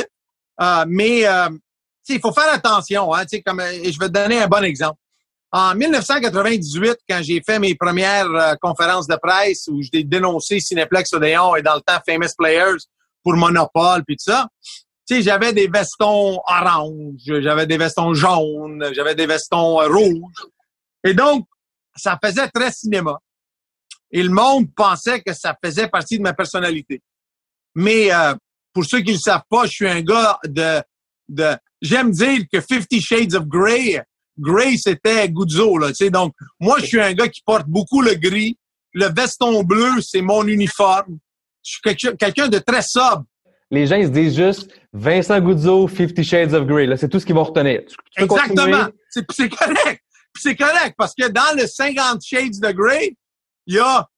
Euh, mais euh, il faut faire attention. Hein, comme, et je vais te donner un bon exemple. En dix-neuf cent quatre-vingt-dix-huit, quand j'ai fait mes premières euh, conférences de presse où j'ai dénoncé Cineplex Odéon et dans le temps Famous Players pour Monopole puis tout ça, j'avais des vestons orange, j'avais des vestons jaunes, j'avais des vestons euh, rouges. Et donc, ça faisait très cinéma. Et le monde pensait que ça faisait partie de ma personnalité. Mais euh, pour ceux qui ne le savent pas, je suis un gars de... de j'aime dire que Fifty Shades of Grey, Grey, c'était Guzzo, là, tu sais. Donc, moi, je suis un gars qui porte beaucoup le gris. Le veston bleu, c'est mon uniforme. Je suis quelqu'un, quelqu'un de très sobre. Les gens, ils se disent juste Vincent Guzzo, Fifty Shades of Grey. Là, c'est tout ce qu'ils vont retenir. Tu, tu Exactement. C'est, c'est correct. C'est correct parce que dans le cinquante Shades de Grey, il y a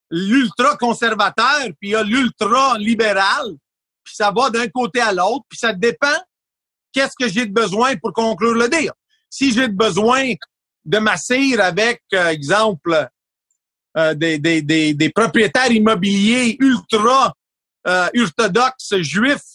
l'ultra-conservateur, puis il y a l'ultra-libéral, puis ça va d'un côté à l'autre, puis ça dépend qu'est-ce que j'ai de besoin pour conclure le deal. Si j'ai de besoin de m'asseoir avec, euh, exemple, euh, des, des, des, des propriétaires immobiliers ultra euh, orthodoxes juifs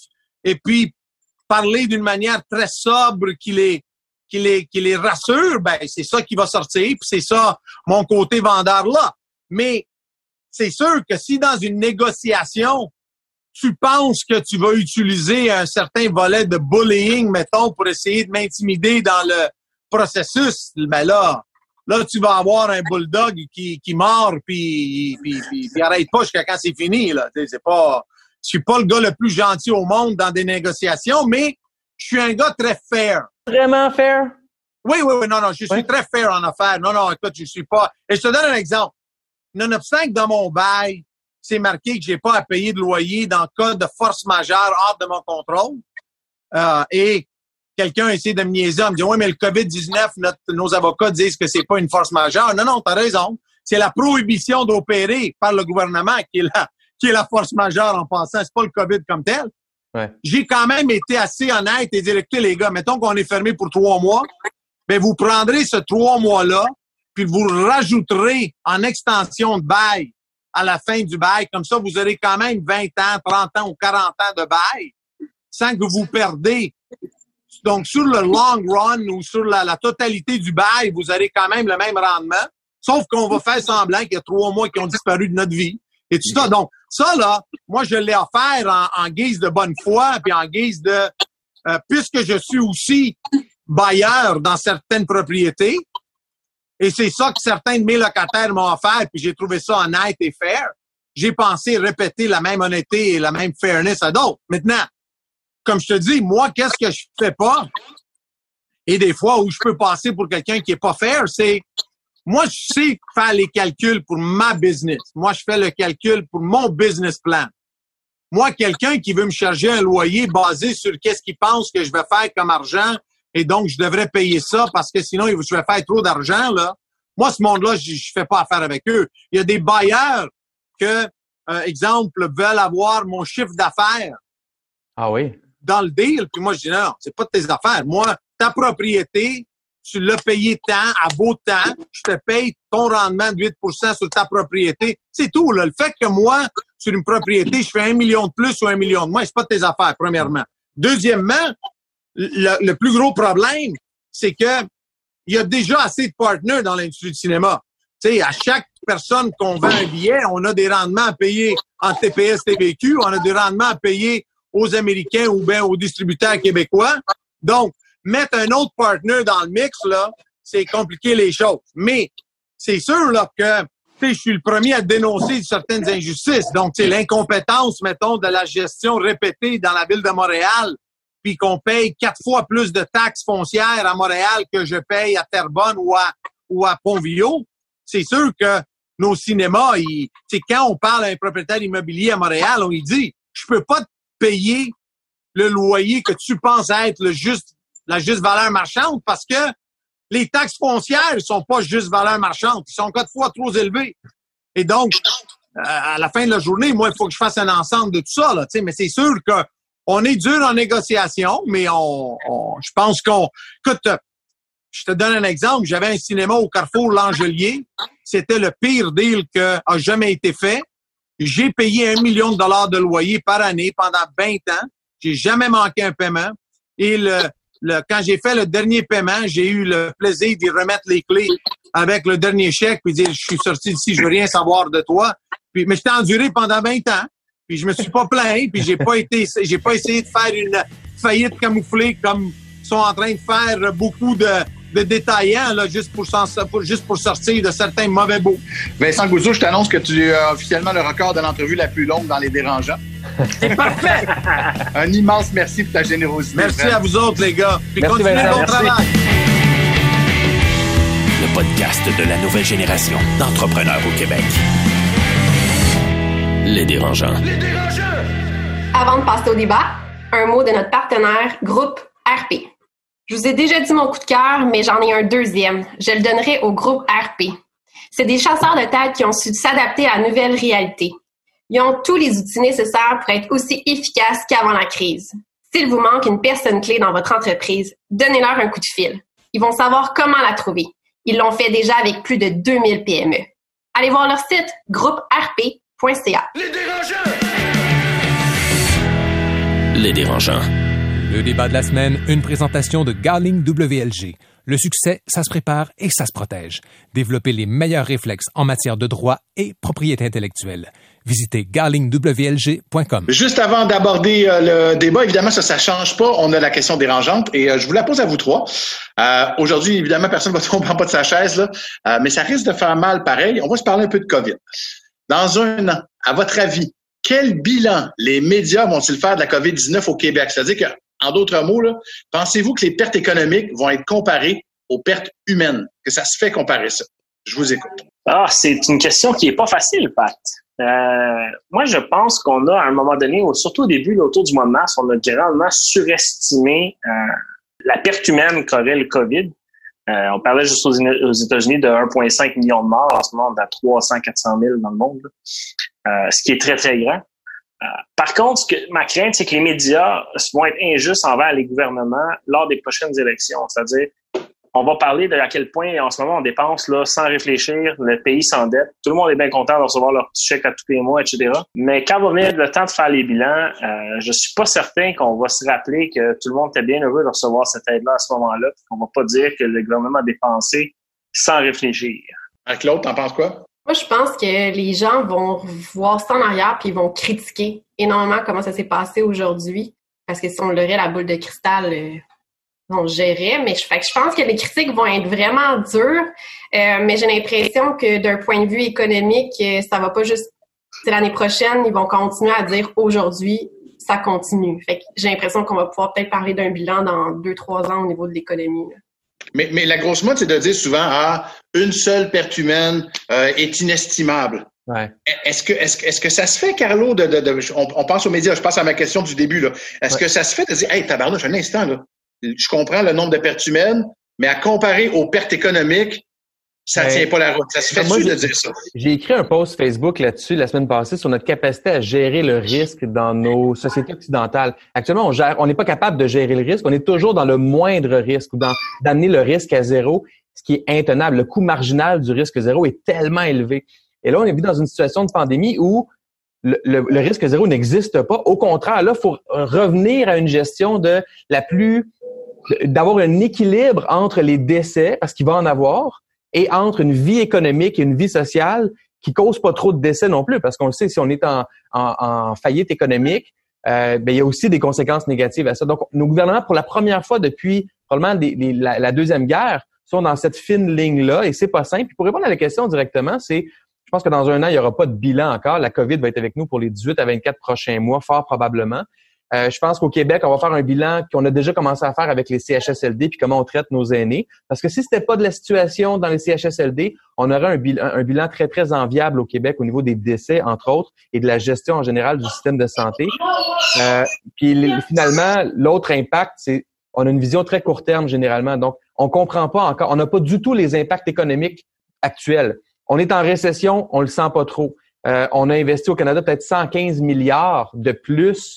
et puis parler d'une manière très sobre qui les, qui les, qui les rassure, ben, c'est ça qui va sortir, puis c'est ça, mon côté vendeur là. Mais c'est sûr que si dans une négociation, tu penses que tu vas utiliser un certain volet de bullying, mettons, pour essayer de m'intimider dans le processus, ben là, là, tu vas avoir un bulldog qui, qui mord puis, puis, puis, puis arrête pas jusqu'à quand c'est fini, là. T'sais, c'est pas, je suis pas le gars le plus gentil au monde dans des négociations, mais je suis un gars très fair. Vraiment fair? Oui, oui, oui, non, non, je suis oui. très fair en affaires. Non, non, écoute, je suis pas. Et je te donne un exemple. Nonobstant que dans mon bail, c'est marqué que j'ai pas à payer de loyer dans le cas de force majeure hors de mon contrôle. Euh, et quelqu'un essaie de me niaiser en me disant, oui, mais le covid dix-neuf, notre, nos avocats disent que c'est pas une force majeure. Non, non, t'as raison. C'est la prohibition d'opérer par le gouvernement qui est la, qui est la force majeure en passant. C'est pas le COVID comme tel. Ouais. J'ai quand même été assez honnête et dire, écoutez, les gars, mettons qu'on est fermé pour trois mois. Ben, vous prendrez ce trois mois-là, puis vous rajouterez en extension de bail à la fin du bail. Comme ça, vous aurez quand même vingt ans, trente ans ou quarante ans de bail sans que vous perdez. Donc, sur le long run ou sur la, la totalité du bail, vous aurez quand même le même rendement, sauf qu'on va faire semblant qu'il y a trois mois qui ont disparu de notre vie. Et tout ça. Donc, ça, là, moi, je l'ai offert en, en guise de bonne foi, puis en guise de... Euh, puisque je suis aussi bailleur dans certaines propriétés, et c'est ça que certains de mes locataires m'ont offert, puis j'ai trouvé ça honnête et fair, j'ai pensé répéter la même honnêteté et la même fairness à d'autres. Maintenant, comme je te dis, moi, qu'est-ce que je fais pas? Et des fois où je peux passer pour quelqu'un qui est pas fair, c'est moi, je sais faire les calculs pour ma business. Moi, je fais le calcul pour mon business plan. Moi, quelqu'un qui veut me charger un loyer basé sur qu'est-ce qu'il pense que je vais faire comme argent et donc je devrais payer ça parce que sinon je vais faire trop d'argent, là. Moi, ce monde-là, je, je fais pas affaire avec eux. Il y a des bailleurs que, euh, exemple, veulent avoir mon chiffre d'affaires. Ah oui? Dans le deal, puis moi, je dis non, c'est pas de tes affaires. Moi, ta propriété, tu l'as payé tant, à beau temps, je te paye ton rendement de huit pour cent sur ta propriété. C'est tout, là. Le fait que moi, sur une propriété, je fais un million de plus ou un million de moins, c'est pas de tes affaires, premièrement. Deuxièmement, le, le plus gros problème, c'est que il y a déjà assez de partenaires dans l'industrie du cinéma. Tu sais, à chaque personne qu'on vend un billet, on a des rendements à payer en T P S, T V Q, on a des rendements à payer aux Américains ou bien aux distributeurs québécois. Donc, mettre un autre partner dans le mix, là, c'est compliquer les choses. Mais c'est sûr là que tu sais, je suis le premier à dénoncer certaines injustices. Donc, c'est l'incompétence, mettons, de la gestion répétée dans la ville de Montréal, puis qu'on paye quatre fois plus de taxes foncières à Montréal que je paye à Terrebonne ou à, ou à Pont-Viau. C'est sûr que nos cinémas, ils, tu sais, quand on parle à un propriétaire immobilier à Montréal, on lui dit, je peux pas te payer le loyer que tu penses être le juste, la juste valeur marchande parce que les taxes foncières sont pas juste valeur marchande. Ils sont quatre fois trop élevés. Et donc, euh, à la fin de la journée, moi, il faut que je fasse un ensemble de tout ça, là, tu sais, mais c'est sûr que on est dur en négociation, mais on, on je pense qu'on... Écoute, je te donne un exemple. J'avais un cinéma au Carrefour L'Angelier. C'était le pire deal qui a jamais été fait. J'ai payé un million de dollars de loyer par année pendant vingt ans. J'ai jamais manqué un paiement. Et le, le quand j'ai fait le dernier paiement, j'ai eu le plaisir d'y remettre les clés avec le dernier chèque puis dire, je suis sorti d'ici, je veux rien savoir de toi. Puis, mais j'étais enduré pendant vingt ans. Puis je me suis pas plaint, puis j'ai pas été, j'ai pas essayé de faire une faillite camouflée comme sont en train de faire beaucoup de, de détaillants là, juste pour, pour juste pour sortir de certains mauvais bouts. Vincent Gouzeau, je t'annonce que tu as officiellement le record de l'entrevue la plus longue dans Les Dérangeants. C'est parfait. Un immense merci pour ta générosité. Merci frère. à vous autres les gars. Puis merci, continuez Vincent, le bon merci. travail. Le podcast de la nouvelle génération d'entrepreneurs au Québec. Les Dérangeants. Les Dérangeants! Avant de passer au débat, un mot de notre partenaire Groupe R P. Je vous ai déjà dit mon coup de cœur, mais j'en ai un deuxième. Je le donnerai au Groupe R P. C'est des chasseurs de tête qui ont su s'adapter à la nouvelle réalité. Ils ont tous les outils nécessaires pour être aussi efficaces qu'avant la crise. S'il vous manque une personne clé dans votre entreprise, donnez-leur un coup de fil. Ils vont savoir comment la trouver. Ils l'ont fait déjà avec plus de deux mille P M E. Allez voir leur site groupe r p point c a. Les Dérangeants! les dérangeants. Le débat de la semaine, une présentation de Garling W L G. Le succès, ça se prépare et ça se protège. Développez les meilleurs réflexes en matière de droit et propriété intellectuelle. Visitez garling w l g point com. Juste avant d'aborder euh, le débat, évidemment, ça, ça change pas. On a la question dérangeante et euh, je vous la pose à vous trois. Euh, aujourd'hui, évidemment, personne ne va tomber en bas de sa chaise, là, euh, mais ça risque de faire mal pareil. On va se parler un peu de COVID. Dans un an, à votre avis, quel bilan les médias vont-ils faire de la COVID dix-neuf au Québec? C'est-à-dire que, en d'autres mots, là, pensez-vous que les pertes économiques vont être comparées aux pertes humaines? Que ça se fait comparer ça? Je vous écoute. Ah, c'est une question qui est pas facile, Pat. Euh, moi, je pense qu'on a, à un moment donné, surtout au début, là, autour du mois de mars, on a grandement surestimé euh, la perte humaine qu'aurait le COVID. Euh, on parlait juste aux, aux États-Unis de un virgule cinq million de morts. En ce moment, on est à trois cents à quatre cent mille dans le monde, euh, ce qui est très, très grand. Euh, par contre, ce que, ma crainte, c'est que les médias vont être injustes envers les gouvernements lors des prochaines élections. C'est-à-dire, on va parler de à quel point, en ce moment, on dépense là sans réfléchir, le pays s'endette. Tout le monde est bien content de recevoir leur petit chèque à tous les mois, et cetera. Mais quand va venir le temps de faire les bilans, euh, je suis pas certain qu'on va se rappeler que tout le monde était bien heureux de recevoir cette aide-là à ce moment-là. On va pas dire que le gouvernement a dépensé sans réfléchir. Claude, t'en penses quoi? Moi, je pense que les gens vont voir ça en arrière puis ils vont critiquer énormément comment ça s'est passé aujourd'hui. Parce que si on l'aurait la boule de cristal, euh, on gérait. Mais je, fait que je pense que les critiques vont être vraiment dures. Euh, mais j'ai l'impression que d'un point de vue économique, ça va pas juste... C'est l'année prochaine, ils vont continuer à dire aujourd'hui, ça continue. Fait que j'ai l'impression qu'on va pouvoir peut-être parler d'un bilan dans deux, trois ans au niveau de l'économie, là. Mais, mais la grosse mode, c'est de dire souvent, ah, une seule perte humaine euh, est inestimable. Ouais. Est-ce que, est-ce que, est-ce que ça se fait, Carlo, de, de, de on, on pense aux médias, je passe à ma question du début, là. Est-ce ouais. que ça se fait de dire, hey, tabarnouche, un instant, là. Je comprends le nombre de pertes humaines, mais à comparer aux pertes économiques, ça ouais. tient pas la route. Ça se fait-tu de dire ça? J'ai écrit un post Facebook là-dessus la semaine passée sur notre capacité à gérer le risque dans nos sociétés occidentales. Actuellement, on gère, on n'est pas capable de gérer le risque. On est toujours dans le moindre risque ou dans, d'amener le risque à zéro, ce qui est intenable. Le coût marginal du risque zéro est tellement élevé. Et là, on est dans une situation de pandémie où le, le, le risque zéro n'existe pas. Au contraire, là, il faut revenir à une gestion de la plus, d'avoir un équilibre entre les décès, parce qu'il va en avoir, et entre une vie économique et une vie sociale qui cause pas trop de décès non plus, parce qu'on le sait, si on est en, en, en faillite économique, euh, ben il y a aussi des conséquences négatives à ça. Donc, nos gouvernements, pour la première fois depuis probablement des, des, la, la Deuxième Guerre, sont dans cette fine ligne-là, et c'est pas simple. Puis pour répondre à la question directement, c'est, je pense que dans un an, il y aura pas de bilan encore. La COVID va être avec nous pour les dix-huit à vingt-quatre prochains mois, fort probablement. Euh, je pense qu'au Québec, on va faire un bilan qu'on a déjà commencé à faire avec les C H S L D puis comment on traite nos aînés. Parce que si c'était pas de la situation dans les C H S L D, on aurait un bilan, un bilan très, très enviable au Québec au niveau des décès, entre autres, et de la gestion en général du système de santé. Euh, puis finalement, l'autre impact, c'est on a une vision très court terme généralement. Donc, on comprend pas encore, on n'a pas du tout les impacts économiques actuels. On est en récession, on le sent pas trop. Euh, on a investi au Canada peut-être cent quinze milliards de plus.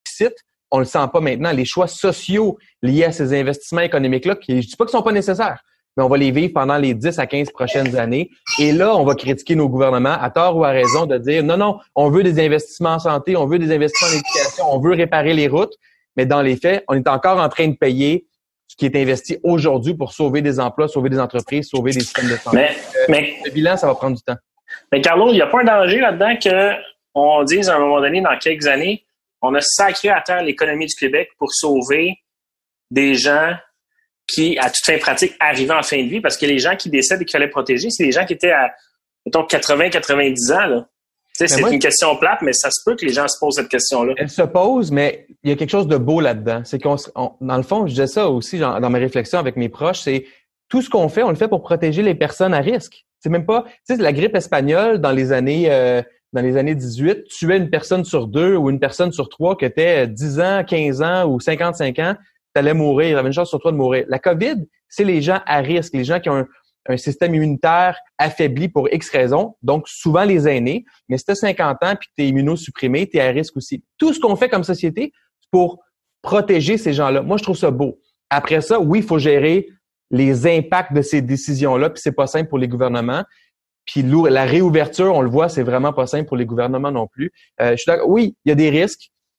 On le sent pas maintenant. Les choix sociaux liés à ces investissements économiques-là, qui, je dis pas qu'ils sont pas nécessaires, mais on va les vivre pendant les dix à quinze prochaines années. Et là, on va critiquer nos gouvernements, à tort ou à raison, de dire non, non, on veut des investissements en santé, on veut des investissements en éducation, on veut réparer les routes. Mais dans les faits, on est encore en train de payer ce qui est investi aujourd'hui pour sauver des emplois, sauver des entreprises, sauver des systèmes de santé. Mais, euh, mais, le bilan, ça va prendre du temps. Mais Carlo, il n'y a pas un danger là-dedans qu'on dise à un moment donné, dans quelques années, on a sacré à terre l'économie du Québec pour sauver des gens qui, à toute fin pratique, arrivaient en fin de vie, parce que les gens qui décèdent et qu'il fallait protéger, c'est les gens qui étaient à, mettons, quatre-vingts à quatre-vingt-dix ans, là. Tu sais, c'est moi, une question plate, mais ça se peut que les gens se posent cette question-là. Elle se pose, mais il y a quelque chose de beau là-dedans. C'est qu'on, on, dans le fond, je disais ça aussi genre, dans mes réflexions avec mes proches, c'est tout ce qu'on fait, on le fait pour protéger les personnes à risque. C'est même pas, tu sais, la grippe espagnole dans les années, euh, dans les années dix-huit, tuait une personne sur deux ou une personne sur trois qui était dix ans, quinze ans ou cinquante-cinq ans, t'allais mourir, il y avait une chance sur toi de mourir. La COVID, c'est les gens à risque, les gens qui ont un, un système immunitaire affaibli pour X raisons, donc souvent les aînés, mais si t'as cinquante ans puis que t'es immunosupprimé, t'es à risque aussi. Tout ce qu'on fait comme société, c'est pour protéger ces gens-là. Moi, je trouve ça beau. Après ça, oui, il faut gérer les impacts de ces décisions-là, puis c'est pas simple pour les gouvernements. Puis la réouverture, on le voit, c'est vraiment pas simple pour les gouvernements non plus. Euh, je suis d'accord. Oui, il y a des risques.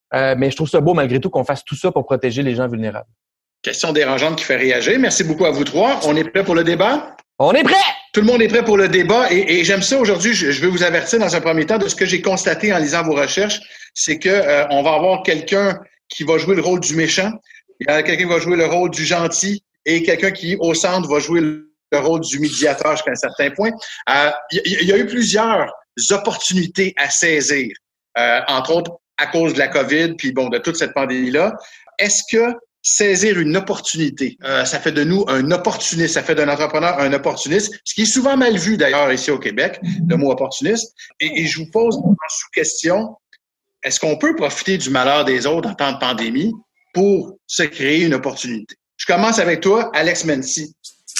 Euh, mais je trouve ça beau malgré tout qu'on fasse tout ça pour protéger les gens vulnérables. Question dérangeante qui fait réagir. Merci beaucoup à vous trois. On est prêt pour le débat? On est prêt! Tout le monde est prêt pour le débat et, et j'aime ça aujourd'hui. Je, je veux vous avertir dans un premier temps de ce que j'ai constaté en lisant vos recherches, c'est que euh, on va avoir quelqu'un qui va jouer le rôle du méchant, il y a quelqu'un qui va jouer le rôle du gentil et quelqu'un qui, au centre, va jouer le rôle du médiateur jusqu'à un certain point. Euh, il, il y a eu plusieurs opportunités à saisir, euh, entre autres à cause de la COVID, puis bon, de toute cette pandémie-là. Est-ce que saisir une opportunité, euh, ça fait de nous un opportuniste, ça fait d'un entrepreneur un opportuniste, ce qui est souvent mal vu d'ailleurs ici au Québec, le mot opportuniste. Et, et je vous pose en sous-question, est-ce qu'on peut profiter du malheur des autres en temps de pandémie pour se créer une opportunité? Je commence avec toi, Alex Mency.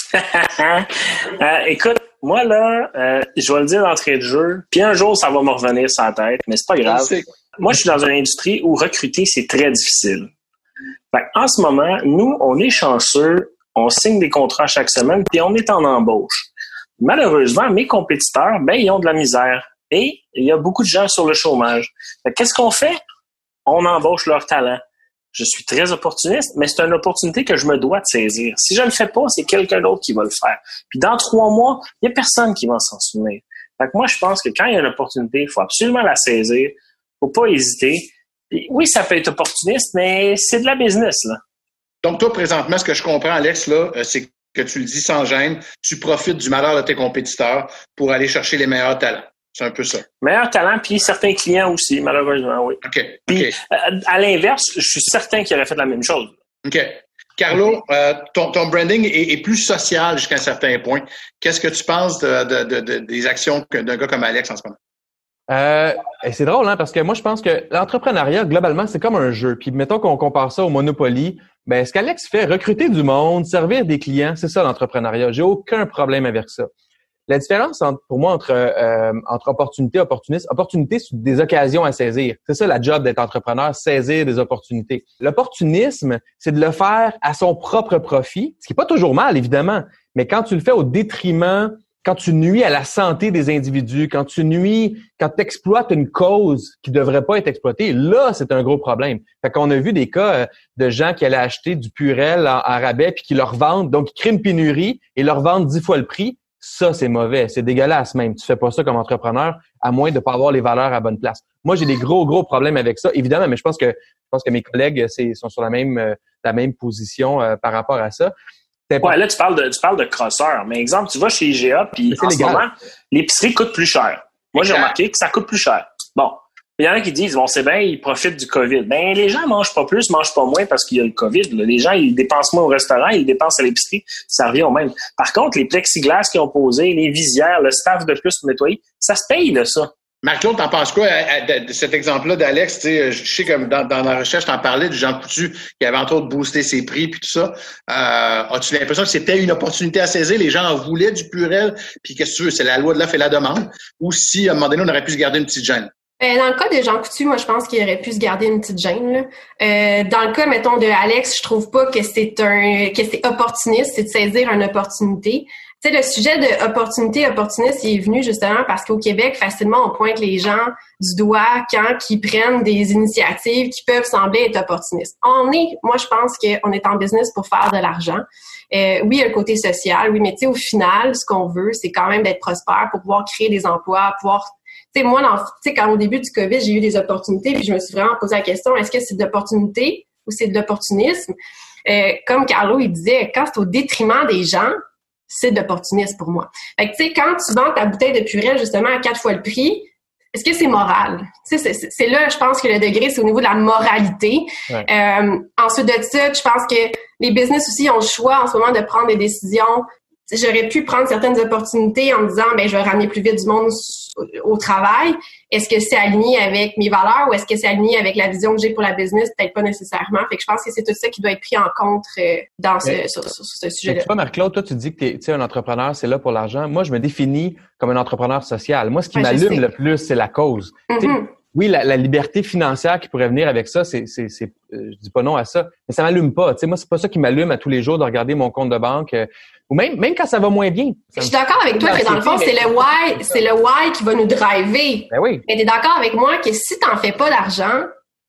euh, écoute, moi là, euh, je vais le dire d'entrée de jeu, puis un jour ça va me revenir sur la tête, mais c'est pas grave. Moi, je suis dans une industrie où recruter, c'est très difficile. Fait en ce moment, nous, on est chanceux, on signe des contrats chaque semaine, puis on est en embauche. Malheureusement, mes compétiteurs, ben, ils ont de la misère. Et il y a beaucoup de gens sur le chômage. Fait qu'est-ce qu'on fait? On embauche leur talent. Je suis très opportuniste, mais c'est une opportunité que je me dois de saisir. Si je ne le fais pas, c'est quelqu'un d'autre qui va le faire. Puis dans trois mois, il n'y a personne qui va s'en souvenir. Fait que moi, je pense que quand il y a une opportunité, il faut absolument la saisir. Faut pas hésiter. Puis oui, ça peut être opportuniste, mais c'est de la business, là. Donc, toi, présentement, ce que je comprends, Alex, là, c'est que tu le dis sans gêne, tu profites du malheur de tes compétiteurs pour aller chercher les meilleurs talents. C'est un peu ça. Meilleurs talents, puis certains clients aussi, malheureusement, oui. OK. Puis, okay. Euh, à l'inverse, je suis certain qu'ils auraient fait la même chose. OK. Carlo, euh, ton, ton branding est, est plus social jusqu'à un certain point. Qu'est-ce que tu penses de, de, de, de, des actions d'un gars comme Alex en ce moment? Euh, et c'est drôle, hein, parce que moi, je pense que l'entrepreneuriat, globalement, c'est comme un jeu. Puis, mettons qu'on compare ça au Monopoly. Ben, ce qu'Alex fait, recruter du monde, servir des clients, c'est ça l'entrepreneuriat. J'ai aucun problème avec ça. La différence, entre, pour moi, entre euh, entre opportunité et opportuniste, opportunité, c'est des occasions à saisir. C'est ça la job d'être entrepreneur, saisir des opportunités. L'opportunisme, c'est de le faire à son propre profit, ce qui est pas toujours mal, évidemment, mais quand tu le fais au détriment, quand tu nuis à la santé des individus, quand tu nuis, quand tu exploites une cause qui devrait pas être exploitée, là, c'est un gros problème. Fait qu'on a vu des cas euh, de gens qui allaient acheter du Purel en, en rabais puis qui leur vendent, donc ils créent une pénurie et leur vendent dix fois le prix. Ça, c'est mauvais. C'est dégueulasse même. Tu fais pas ça comme entrepreneur, à moins de pas avoir les valeurs à bonne place. Moi, j'ai des gros, gros problèmes avec ça, évidemment, mais je pense que je pense que mes collègues c'est, sont sur la même euh, la même position euh, par rapport à ça. Ouais, là, tu parles de tu parles de crosseur. Mais exemple, tu vas chez I G A, puis en légal. Ce moment, l'épicerie coûte plus cher. Moi, j'ai remarqué que ça coûte plus cher. Bon. Il y en a qui disent, bon, c'est bien, ils profitent du COVID. Ben, les gens mangent pas plus, mangent pas moins parce qu'il y a le COVID. Là. Les gens, ils dépensent moins au restaurant, ils dépensent à l'épicerie. Ça revient au même. Par contre, les plexiglas qu'ils ont posés, les visières, le staff de plus pour nettoyer, ça se paye, là, ça. Marc-Claude, t'en penses quoi à, à, de cet exemple-là d'Alex? Tu sais, je sais que dans, dans la recherche, t'en parlais du Jean Coutu qui avait entre autres boosté ses prix puis tout ça. Euh, as-tu l'impression que c'était une opportunité à saisir? Les gens en voulaient du Purel, puis qu'est-ce que tu veux? C'est la loi de l'offre et la demande. Ou si, à un moment donné, on aurait pu se garder une petite gêne? Euh, dans le cas de Jean Coutu, moi, je pense qu'il aurait pu se garder une petite gêne, là. Euh, dans le cas, mettons, de Alex, je trouve pas que c'est un, que c'est opportuniste, c'est de saisir une opportunité. Tu sais, le sujet de opportunité, opportuniste, il est venu justement parce qu'au Québec, facilement, on pointe les gens du doigt quand ils prennent des initiatives qui peuvent sembler être opportunistes. On est, moi, je pense qu'on est en business pour faire de l'argent. Euh, oui, il y a le côté social, oui, mais tu sais, au final, ce qu'on veut, c'est quand même d'être prospère pour pouvoir créer des emplois, pouvoir... Tu sais, moi, tu sais, quand au début du COVID, j'ai eu des opportunités, puis je me suis vraiment posé la question, est-ce que c'est de l'opportunité ou c'est de l'opportunisme? Euh, comme Carlo, il disait, quand c'est au détriment des gens, c'est de l'opportunisme pour moi. Fait que, tu sais, quand tu vends ta bouteille de Purel, justement, à quatre fois le prix, est-ce que c'est moral? Tu sais, c'est, c'est là, je pense que le degré, c'est au niveau de la moralité. Ouais. Euh, ensuite de ça, je pense que les business aussi ont le choix en ce moment de prendre des décisions. J'aurais pu prendre certaines opportunités en me disant, ben, je vais ramener plus vite du monde au travail. Est-ce que c'est aligné avec mes valeurs ou est-ce que c'est aligné avec la vision que j'ai pour la business? Peut-être pas nécessairement. Fait que je pense que c'est tout ça qui doit être pris en compte euh, dans ce, sur, sur, sur ce sujet-là. Tu vois, Marc-Claude, toi, tu dis que tu es un entrepreneur, c'est là pour l'argent. Moi, je me définis comme un entrepreneur social. Moi, ce qui ouais, m'allume le plus, c'est la cause. Mm-hmm. Oui, la, la liberté financière qui pourrait venir avec ça, c'est, c'est, c'est euh, je dis pas non à ça, mais ça m'allume pas. Tu sais, moi, c'est pas ça qui m'allume à tous les jours de regarder mon compte de banque, euh, ou même, même quand ça va moins bien. Je suis d'accord avec toi que dans le fond, c'est le why, c'est le why qui va nous driver. Ben oui. Mais t'es d'accord avec moi que si t'en fais pas d'argent,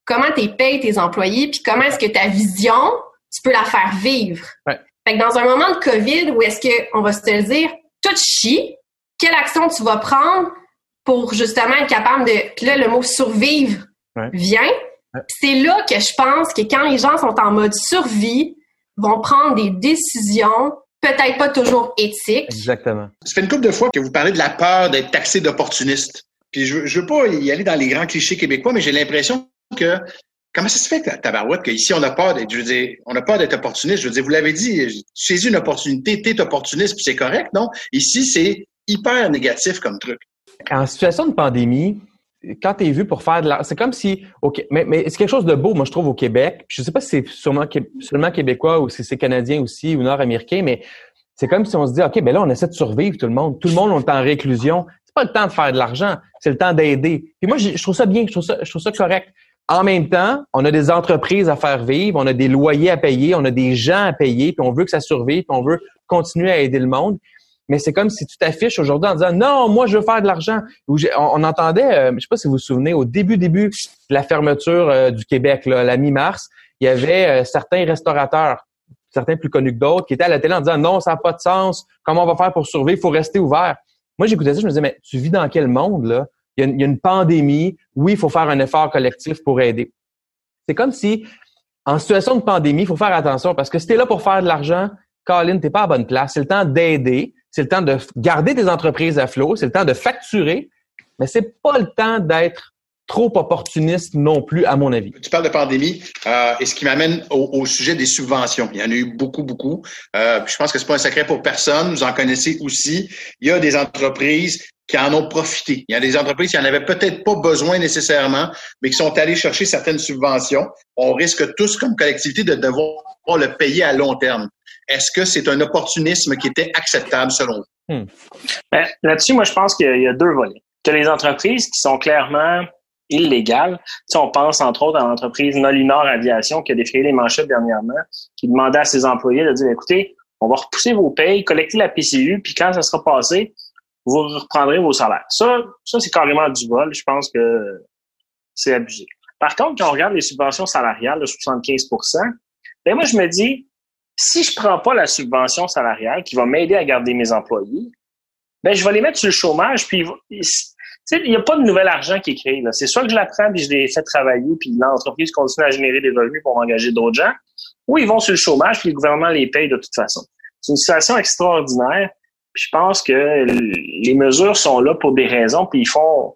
comment tu payes tes employés, puis comment est-ce que ta vision, tu peux la faire vivre. Ouais. Fait que dans un moment de COVID où est-ce qu'on va se te le dire, tout chie, quelle action tu vas prendre pour justement être capable de... Puis là, le mot « survivre » ouais. vient. Ouais. C'est là que je pense que quand les gens sont en mode survie, vont prendre des décisions peut-être pas toujours éthiques. Exactement. Ça fait une couple de fois que vous parlez de la peur d'être taxé d'opportuniste. Puis je, je veux pas y aller dans les grands clichés québécois, mais j'ai l'impression que comment ça se fait, tabarouette, qu'ici on a peur d'être, je veux dire, on a peur d'être opportuniste. Je veux dire, vous l'avez dit, saisis une opportunité, t'es opportuniste, puis c'est correct, non? Ici, c'est hyper négatif comme truc. En situation de pandémie, quand t'es vu pour faire de l'argent, c'est comme si, okay, mais, mais c'est quelque chose de beau, moi je trouve au Québec. Je sais pas si c'est sûrement seulement québécois ou si c'est canadien aussi ou nord-américain, mais c'est comme si on se dit, ok, ben là on essaie de survivre tout le monde, tout le monde est en réclusion. C'est pas le temps de faire de l'argent, c'est le temps d'aider. Puis moi je, je trouve ça bien, je trouve ça, je trouve ça correct. En même temps, on a des entreprises à faire vivre, on a des loyers à payer, on a des gens à payer, puis on veut que ça survive, puis on veut continuer à aider le monde. Mais c'est comme si tu t'affiches aujourd'hui en disant « Non, moi, je veux faire de l'argent. » On, on entendait, euh, je sais pas si vous vous souvenez, au début, début de la fermeture euh, du Québec, là, la mi-mars, il y avait euh, certains restaurateurs, certains plus connus que d'autres, qui étaient à la télé en disant « Non, ça n'a pas de sens. Comment on va faire pour survivre? Il faut rester ouvert. » Moi, j'écoutais ça, je me disais « Mais tu vis dans quel monde, là? Il y a une, il y a une pandémie. Oui, il faut faire un effort collectif pour aider. » C'est comme si, en situation de pandémie, il faut faire attention parce que si t'es là pour faire de l'argent, Colin, t'es pas à la bonne place. C'est le temps d'aider. C'est le temps de garder tes entreprises à flot, c'est le temps de facturer, mais c'est pas le temps d'être trop opportuniste non plus, à mon avis. Tu parles de pandémie, euh, et ce qui m'amène au, au sujet des subventions. Il y en a eu beaucoup, beaucoup. Euh, je pense que c'est pas un secret pour personne. Vous en connaissez aussi. Il y a des entreprises qui en ont profité. Il y a des entreprises qui en avaient peut-être pas besoin nécessairement, mais qui sont allées chercher certaines subventions. On risque tous, comme collectivité, de devoir le payer à long terme. Est-ce que c'est un opportunisme qui était acceptable selon vous? Hmm. Ben, là-dessus, moi, je pense qu'il y a, il y a deux volets. Tu as les entreprises qui sont clairement illégales. Tu sais, on pense entre autres à l'entreprise Nolinor Aviation qui a défrayé les manchettes dernièrement, qui demandait à ses employés de dire, écoutez, on va repousser vos payes, collecter la P C U, puis quand ça sera passé, vous reprendrez vos salaires. Ça, ça c'est carrément du vol. Je pense que c'est abusé. Par contre, quand on regarde les subventions salariales de soixante-quinze pour cent, ben moi, je me dis, si je prends pas la subvention salariale qui va m'aider à garder mes employés, ben je vais les mettre sur le chômage, puis tu sais, il n'y a pas de nouvel argent qui est créé. Là. C'est soit que je la prends puis je les fais travailler, puis l'entreprise continue à générer des revenus pour engager d'autres gens, ou ils vont sur le chômage, puis le gouvernement les paye de toute façon. C'est une situation extraordinaire, puis je pense que les mesures sont là pour des raisons, puis ils font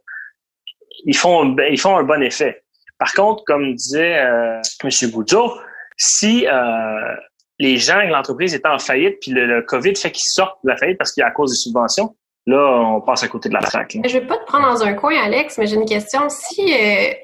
ils font ils font un bon effet. Par contre, comme disait euh, M. Goudzot, si euh, les gens et l'entreprise étaient en faillite, puis le, le COVID fait qu'ils sortent de la faillite parce qu'il y a à cause des subventions, là, on passe à côté de la traque. Je vais pas te prendre dans un coin, Alex, mais j'ai une question. Si euh,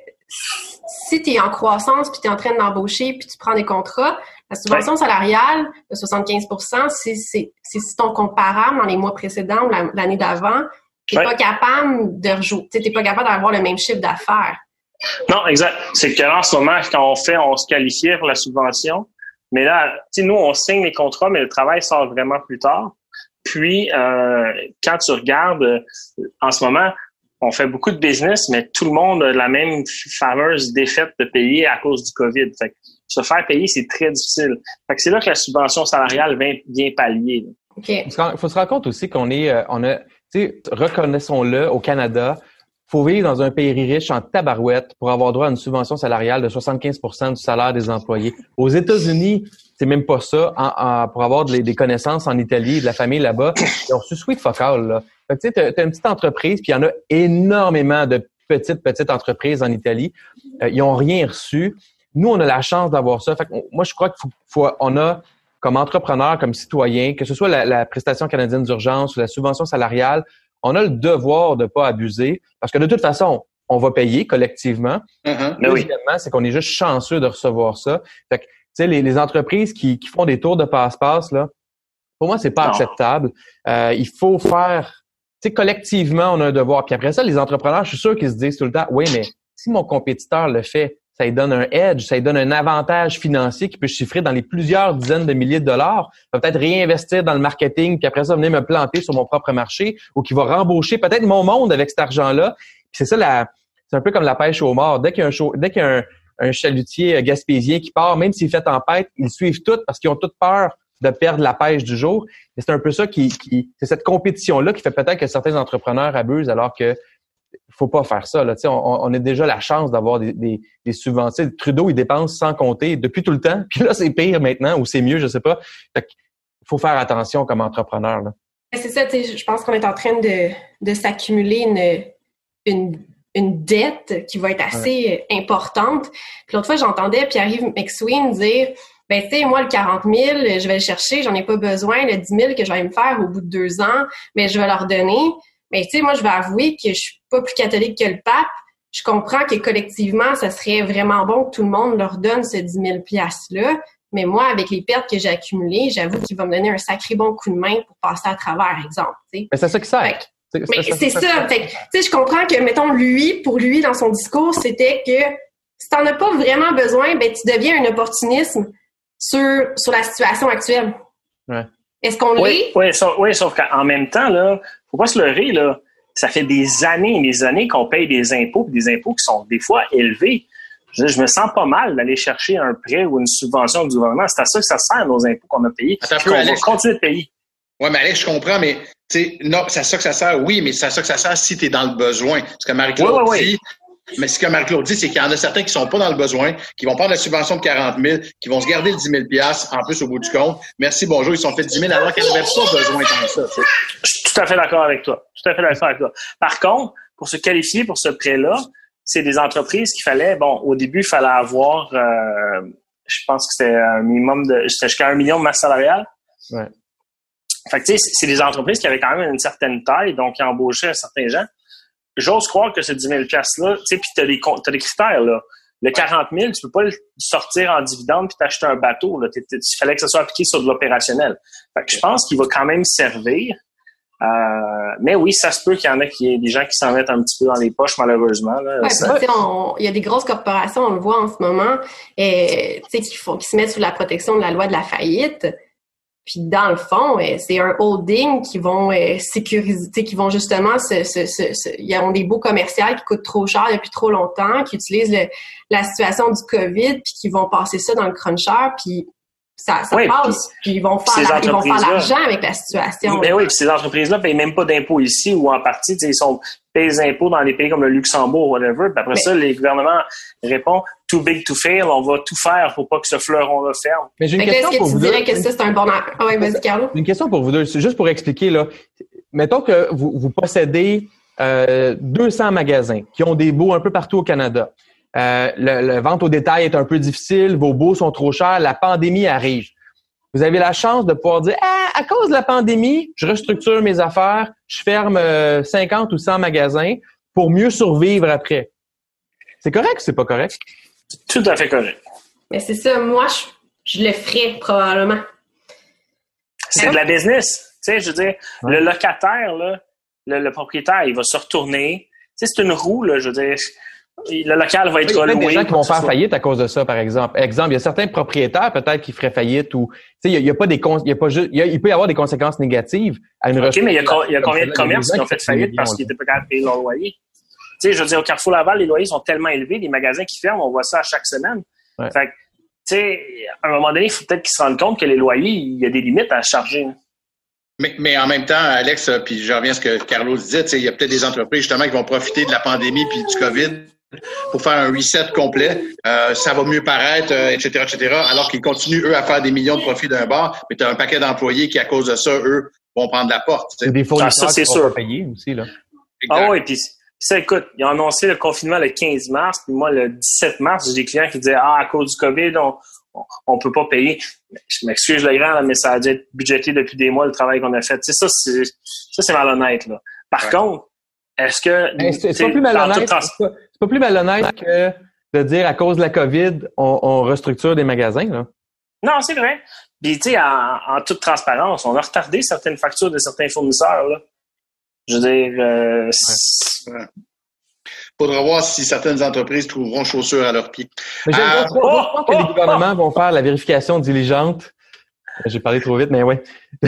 si tu es en croissance, puis tu es en train d'embaucher, puis tu prends des contrats, la subvention ouais. salariale de soixante-quinze pour cent, c'est, c'est, c'est si ton comparable dans les mois précédents ou la, l'année d'avant, tu n'es ouais. pas capable de rejouer, tu n'es pas capable d'avoir le même chiffre d'affaires. Non, exact. C'est que là, en ce moment, quand on fait, on se qualifie pour la subvention. Mais là, tu sais, nous, on signe les contrats, mais le travail sort vraiment plus tard. Puis, euh, quand tu regardes, euh, en ce moment, on fait beaucoup de business, mais tout le monde a la même fameuse défaite de payer à cause du COVID. Fait que se faire payer, c'est très difficile. Fait que c'est là que la subvention salariale vient, vient pallier. OK. Il faut se rendre compte aussi qu'on est, euh, on a, tu sais, reconnaissons-le, au Canada, faut vivre dans un pays riche en tabarouette pour avoir droit à une subvention salariale de soixante-quinze pour cent du salaire des employés. Aux États-Unis, c'est même pas ça. En, en, pour avoir de, des connaissances en Italie, de la famille là-bas, ils ont reçu sweet focal, là. Fait que tu sais, t'as, t'as une petite entreprise, puis il y en a énormément de petites, petites entreprises en Italie. Euh, ils ont rien reçu. Nous, on a la chance d'avoir ça. Fait que moi, je crois qu'il faut, faut on a, comme entrepreneur, comme citoyen, que ce soit la, la prestation canadienne d'urgence ou la subvention salariale, on a le devoir de pas abuser parce que de toute façon, on va payer collectivement. Mm-hmm. Deuxièmement, oui. c'est qu'on est juste chanceux de recevoir ça. Fait que, tu sais, les, les entreprises qui, qui font des tours de passe-passe, là, pour moi, c'est pas non. acceptable. Euh, il faut faire, tu sais, collectivement, on a un devoir. Puis après ça, les entrepreneurs, je suis sûr qu'ils se disent tout le temps, oui, mais si mon compétiteur le fait, ça lui donne un edge, ça lui donne un avantage financier qui peut chiffrer dans les plusieurs dizaines de milliers de dollars. Il va peut-être réinvestir dans le marketing, puis après ça, venir me planter sur mon propre marché, ou qui va rembaucher peut-être mon monde avec cet argent-là. Puis c'est ça, la, c'est un peu comme la pêche au mort. Dès qu'il y a un, show, dès qu'il y a un, un chalutier gaspésien qui part, même s'il fait tempête, ils suivent tout parce qu'ils ont toute peur de perdre la pêche du jour. Et c'est un peu ça qui, qui c'est cette compétition-là qui fait peut-être que certains entrepreneurs abusent alors que faut pas faire ça. Là. Tu sais, on, on a déjà la chance d'avoir des, des, des subventions. Trudeau, il dépense sans compter depuis tout le temps. Puis là, c'est pire maintenant ou c'est mieux, je sais pas. Fait qu'il faut faire attention comme entrepreneur. Là. C'est ça, tu sais, je pense qu'on est en train de, de s'accumuler une, une, une dette qui va être assez ouais. importante. Puis l'autre fois, j'entendais Pierre-Yves McSween dire, ben tu sais, moi, le quarante mille, je vais le chercher, j'en ai pas besoin. Le dix mille que je vais me faire au bout de deux ans, mais je vais leur donner. Mais tu sais, moi, je vais avouer que je suis pas plus catholique que le pape. Je comprends que collectivement, ça serait vraiment bon que tout le monde leur donne ce dix mille piastres-là. Mais moi, avec les pertes que j'ai accumulées, j'avoue qu'il va me donner un sacré bon coup de main pour passer à travers, exemple. T'sais. Mais c'est ça qui sert. Fait, c'est, mais c'est, c'est ça. ça. Fait tu sais, je comprends que, mettons, lui, pour lui, dans son discours, c'était que si t'en as pas vraiment besoin, ben tu deviens un opportunisme sur, sur la situation actuelle. Ouais. Est-ce qu'on oui, l'est? Oui, sauf, oui, sauf qu'en même temps, là, faut pas se leurrer, là. Ça fait des années et des années qu'on paye des impôts, des impôts qui sont des fois élevés. Je, je me sens pas mal d'aller chercher un prêt ou une subvention du gouvernement. C'est à ça que ça sert, nos impôts qu'on a payés. Attends un peu, peu, on Alex. va continuer de payer. Oui, mais Alex, je comprends, mais tu sais, non, c'est à ça que ça sert, oui, mais c'est à ça que ça sert si tu es dans le besoin. Ce que Marie-Claude oui, oui, dit, oui. mais ce que Marie-Claude dit, c'est qu'il y en a certains qui sont pas dans le besoin, qui vont prendre la subvention de quarante mille, qui vont se garder le dix mille piastres en plus au bout du compte. Merci, bonjour, ils sont fait dix mille alors qu'ils n'avaient pas besoin de ça. T'sais. Je suis tout à fait d'accord avec toi. Tout à fait d'accord avec toi. Par contre, pour se qualifier pour ce prêt-là, c'est des entreprises qu'il fallait, bon, au début, il fallait avoir, euh, je pense que c'était un minimum de, c'était jusqu'à un million de masse salariale. Ouais. Fait que, tu sais, c'est des entreprises qui avaient quand même une certaine taille, donc qui embauchaient certains gens. J'ose croire que ce dix mille piastres-là, tu sais, puis t'as des, t'as des critères, là. Le quarante mille, tu peux pas le sortir en dividende puis t'acheter un bateau, là. Il fallait que ça soit appliqué sur de l'opérationnel. Fait que je pense qu'il va quand même servir. Euh, mais oui, ça se peut qu'il y en a qui des gens qui s'en mettent un petit peu dans les poches, malheureusement. Là. Ouais, ça... Il y a des grosses corporations, on le voit en ce moment, et, qui, font, qui se mettent sous la protection de la loi de la faillite. Puis dans le fond, c'est un holding qui vont sécuriser, qui vont justement se, se, se, se, ils ont des baux commerciaux qui coûtent trop cher depuis trop longtemps, qui utilisent le, la situation du COVID, puis qui vont passer ça dans le cruncher, puis ça, ça oui, passe, puis ils vont faire la, ils vont faire l'argent avec la situation. Ben oui, puis ces entreprises-là payent même pas d'impôts ici ou en partie, ils sont payent des impôts dans des pays comme le Luxembourg, whatever. Puis après mais, ça, les gouvernements répondent too big to fail, on va tout faire pour pas que ce fleuron-là ferme. Mais j'ai une mais question est-ce que pour tu vous dirais deux. que ça c'est un bon. Ah oui, vas-y, Carlo. Une question pour vous deux, c'est juste pour expliquer là. Mettons que vous, vous possédez euh, deux cents magasins qui ont des baux un peu partout au Canada. Euh, le, le vente au détail est un peu difficile, vos baux sont trop chers, la pandémie arrive. Vous avez la chance de pouvoir dire ah, à cause de la pandémie, je restructure mes affaires, je ferme euh, cinquante ou cent magasins pour mieux survivre après. C'est correct ou c'est pas correct? Tout à fait correct. Mais c'est ça, moi, je, je le ferais probablement. C'est de la business. Tu sais, je veux dire, ouais. le locataire, là, le, le propriétaire, il va se retourner. Tu sais, c'est une roue, là, je veux dire. Le local va être reloué. Il y a des gens qui vont faire soit. faillite à cause de ça, par exemple. Exemple, il y a certains propriétaires peut-être qui feraient faillite ou, tu sais, il y a, il y a pas des, con, il y a pas juste, il, y a, il peut y avoir des conséquences négatives à une. Ok, mais il y a, il y a combien de commerces qui ont fait faillite parce qu'ils étaient pas capables de payer leur loyer? Tu sais, je veux dire, au Carrefour Laval, les loyers sont tellement élevés, les magasins qui ferment, on voit ça à chaque semaine. Ouais. Fait que, tu sais, à un moment donné, il faut peut-être qu'ils se rendent compte que les loyers, il y a des limites à charger. Mais, mais en même temps, Alex, puis je reviens à ce que Carlo disait, tu sais, il y a peut-être des entreprises justement qui vont profiter de la pandémie puis du COVID pour faire un reset complet. Euh, ça va mieux paraître, euh, et cetera, et cetera, alors qu'ils continuent, eux, à faire des millions de profits d'un bar, mais tu as un paquet d'employés qui, à cause de ça, eux, vont prendre la porte. C'est des fournisseurs ah, ça, c'est qui sûr. Vont payer aussi, là. Exact. Ah oui, puis ça, écoute, ils ont annoncé le confinement le quinze mars, puis moi, le dix-sept mars, j'ai des clients qui disaient « Ah, à cause du COVID, on on, on peut pas payer. » Je m'excuse le grand, là, mais ça a dû être budgété depuis des mois, le travail qu'on a fait. Tu sais, ça, c'est, ça, c'est malhonnête, là. Par ouais. contre, est-ce que... Ben, c'est, c'est, pas plus malhonnête, trans- c'est, pas, c'est pas plus malhonnête que de dire à cause de la COVID, on, on restructure des magasins, là. Non, c'est vrai. Puis, tu sais, en, en toute transparence, on a retardé certaines factures de certains fournisseurs, là. Je veux dire... Euh, ouais. Faudra voir si certaines entreprises trouveront chaussures à leurs pieds. Mais j'ai euh, oh, oh, oh, que les gouvernements vont faire la vérification diligente. J'ai parlé trop vite, mais ouais.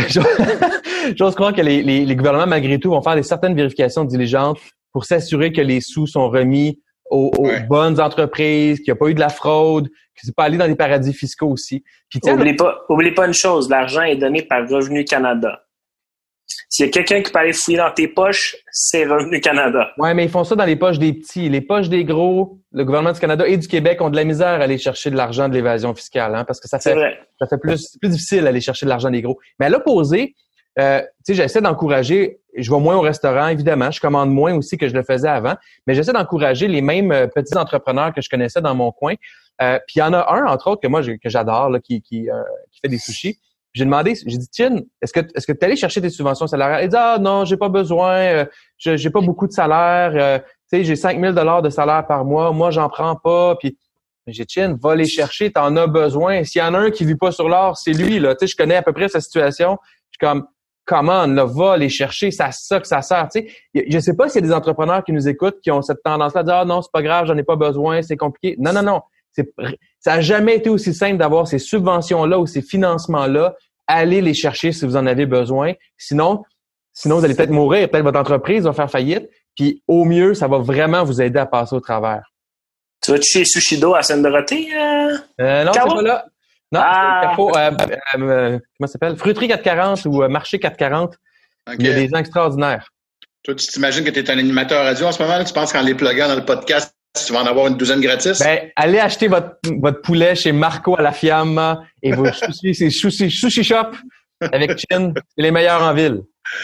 J'ose croire que les, les, les gouvernements, malgré tout, vont faire des certaines vérifications diligentes pour s'assurer que les sous sont remis aux, aux ouais. bonnes entreprises, qu'il n'y a pas eu de la fraude, que c'est pas allé dans les paradis fiscaux aussi. Puis, Oublie pas, oublie pas une chose, l'argent est donné par Revenu Canada. S'il y a quelqu'un qui peut aller fouiller dans tes poches, c'est Revenu Canada. Ouais, mais ils font ça dans les poches des petits. Les poches des gros, le gouvernement du Canada et du Québec ont de la misère à aller chercher de l'argent de l'évasion fiscale, hein, parce que ça fait, ça fait plus, plus difficile d'aller chercher de l'argent des gros. Mais à l'opposé, euh, tu sais, j'essaie d'encourager, je vais moins au restaurant, évidemment, je commande moins aussi que je le faisais avant, mais j'essaie d'encourager les mêmes euh, petits entrepreneurs que je connaissais dans mon coin. Euh, puis il y en a un, entre autres, que moi, que j'adore, là, qui, qui, euh, qui fait des sushis. J'ai demandé, j'ai dit, Chin, est-ce que est-ce que tu es allé chercher tes subventions salariales? Il dit, ah non, j'ai pas besoin, euh, je, j'ai pas beaucoup de salaire, euh, tu sais, j'ai cinq mille dollars de salaire par mois, moi j'en prends pas. Puis j'ai dit, Chin, va les chercher, t'en as besoin. S'il y en a un qui vit pas sur l'or, c'est lui, là. Tu sais, je connais à peu près sa situation. Je suis comme, come on, là, va les chercher, c'est à ça que ça sert. Tu sais, je sais pas s'il y a des entrepreneurs qui nous écoutent qui ont cette tendance-là à dire, ah non, c'est pas grave, j'en ai pas besoin, c'est compliqué. Non, non, non. C'est, ça a jamais été aussi simple d'avoir ces subventions-là ou ces financements-là. Allez les chercher si vous en avez besoin. Sinon, sinon vous allez peut-être mourir, peut-être votre entreprise va faire faillite. Puis au mieux, ça va vraiment vous aider à passer au travers. Tu vas-tu chez Sushido à Sainte-Dorothée? Euh, euh, non, Caro? c'est pas là. Non, ah. c'est Carrefour, euh, euh, comment ça s'appelle? Fruiterie quatre cent quarante ou euh, Marché quatre cent quarante. Okay. Il y a des gens extraordinaires. Toi, tu t'imagines que tu es un animateur radio en ce moment? Là? Tu penses qu'en les pluguant dans le podcast, tu vas en avoir une douzaine gratis? Ben, allez acheter votre, votre poulet chez Marco à la Fiamma et vos sushis, c'est sushi, sushi shop avec Chin. C'est les meilleurs en ville.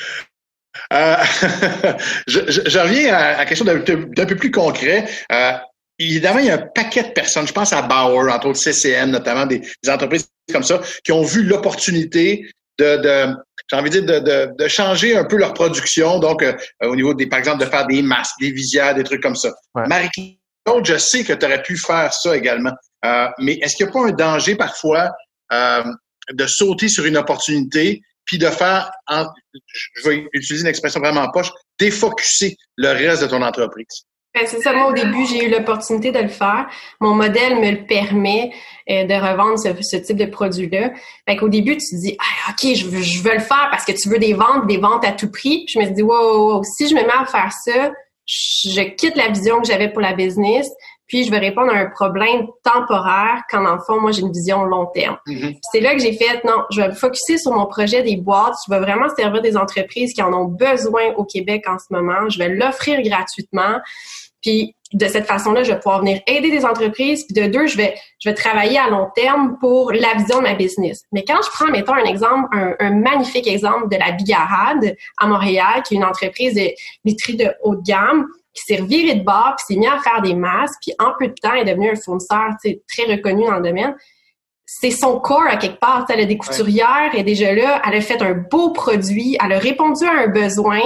Euh, je, je, je reviens à, à quelque chose d'un, d'un peu plus concret. Euh, évidemment, il y a un paquet de personnes, je pense à Bauer, entre autres C C N, notamment des, des entreprises comme ça, qui ont vu l'opportunité de, de j'ai envie de dire, de, de, de changer un peu leur production, donc euh, au niveau des, par exemple, de faire des masques, des visières, des trucs comme ça. Ouais. Marie-Claude, je sais que tu aurais pu faire ça également, euh, mais est-ce qu'il n'y a pas un danger parfois euh, de sauter sur une opportunité puis de faire, en, je vais utiliser une expression vraiment poche, défocusser le reste de ton entreprise? Ben, c'est ça, moi, au début, j'ai eu l'opportunité de le faire. Mon modèle me le permet euh, de revendre ce, ce type de produit-là. Fait qu'au début, tu te dis, ah, OK, je veux, je veux le faire parce que tu veux des ventes, des ventes à tout prix. Puis je me suis dit, wow, wow, wow, si je me mets à faire ça, je quitte la vision que j'avais pour la business, puis je vais répondre à un problème temporaire quand, dans le fond, moi, j'ai une vision long terme. Mm-hmm. Puis c'est là que j'ai fait, non, je vais me focusser sur mon projet des boîtes. Je vais vraiment servir des entreprises qui en ont besoin au Québec en ce moment. Je vais l'offrir gratuitement. Puis de cette façon-là, je vais pouvoir venir aider des entreprises. Puis de deux, je vais je vais travailler à long terme pour la vision de ma business. Mais quand je prends, mettons, un exemple, un, un magnifique exemple de la Bigarade à Montréal, qui est une entreprise de literie de haut de gamme, qui s'est revirée de bord, puis s'est mis à faire des masques, puis en peu de temps, est devenu un fournisseur très reconnu dans le domaine. C'est son corps à quelque part. Elle a des couturières, elle est déjà là, elle a fait un beau produit, elle a répondu à un besoin.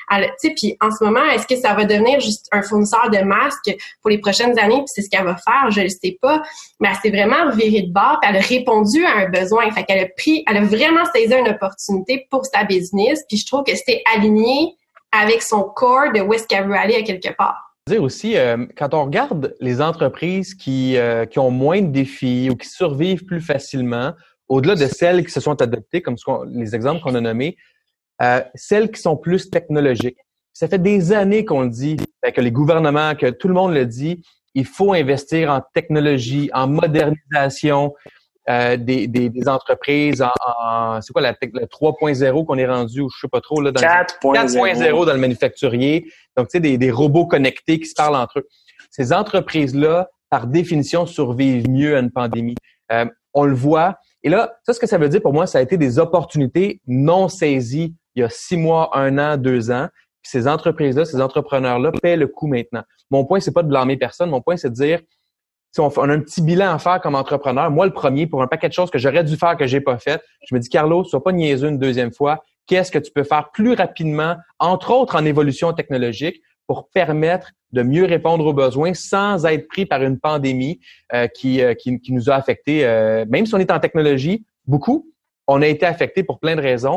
Puis en ce moment, est-ce que ça va devenir juste un fournisseur de masques pour les prochaines années? Puis c'est ce qu'elle va faire, je ne sais pas. Mais elle s'est vraiment revirée de bord, puis elle a répondu à un besoin. Fait qu'elle a pris, elle a vraiment saisi une opportunité pour sa business. Puis je trouve que c'était aligné avec son corps de où est-ce qu'elle veut aller à quelque part. Dire aussi, euh, quand on regarde les entreprises qui, euh, qui ont moins de défis ou qui survivent plus facilement, au-delà de celles qui se sont adoptées, comme ce qu'on, les exemples qu'on a nommés, euh, celles qui sont plus technologiques. Ça fait des années qu'on le dit, que les gouvernements, que tout le monde le dit, il faut investir en technologie, en modernisation euh, des, des, des entreprises, en, en c'est quoi la le trois point zéro qu'on est rendu, ou je sais pas trop, là, dans quatre point zéro dans le manufacturier. Donc, tu sais, des, des robots connectés qui se parlent entre eux. Ces entreprises-là, par définition, survivent mieux à une pandémie. Euh, on le voit. Et là, ça, ce que ça veut dire pour moi, ça a été des opportunités non saisies il y a six mois, un an, deux ans. Puis ces entreprises-là, ces entrepreneurs-là paient le coup maintenant. Mon point, c'est pas de blâmer personne. Mon point, c'est de dire, si on, on a un petit bilan à faire comme entrepreneur, moi, le premier, pour un paquet de choses que j'aurais dû faire que j'ai pas fait, je me dis, Carlos, sois pas niaiseux une deuxième fois. Qu'est-ce que tu peux faire plus rapidement, entre autres en évolution technologique, pour permettre de mieux répondre aux besoins sans être pris par une pandémie euh, qui, euh, qui, qui nous a affectés. Euh, même si on est en technologie, beaucoup, on a été affectés pour plein de raisons.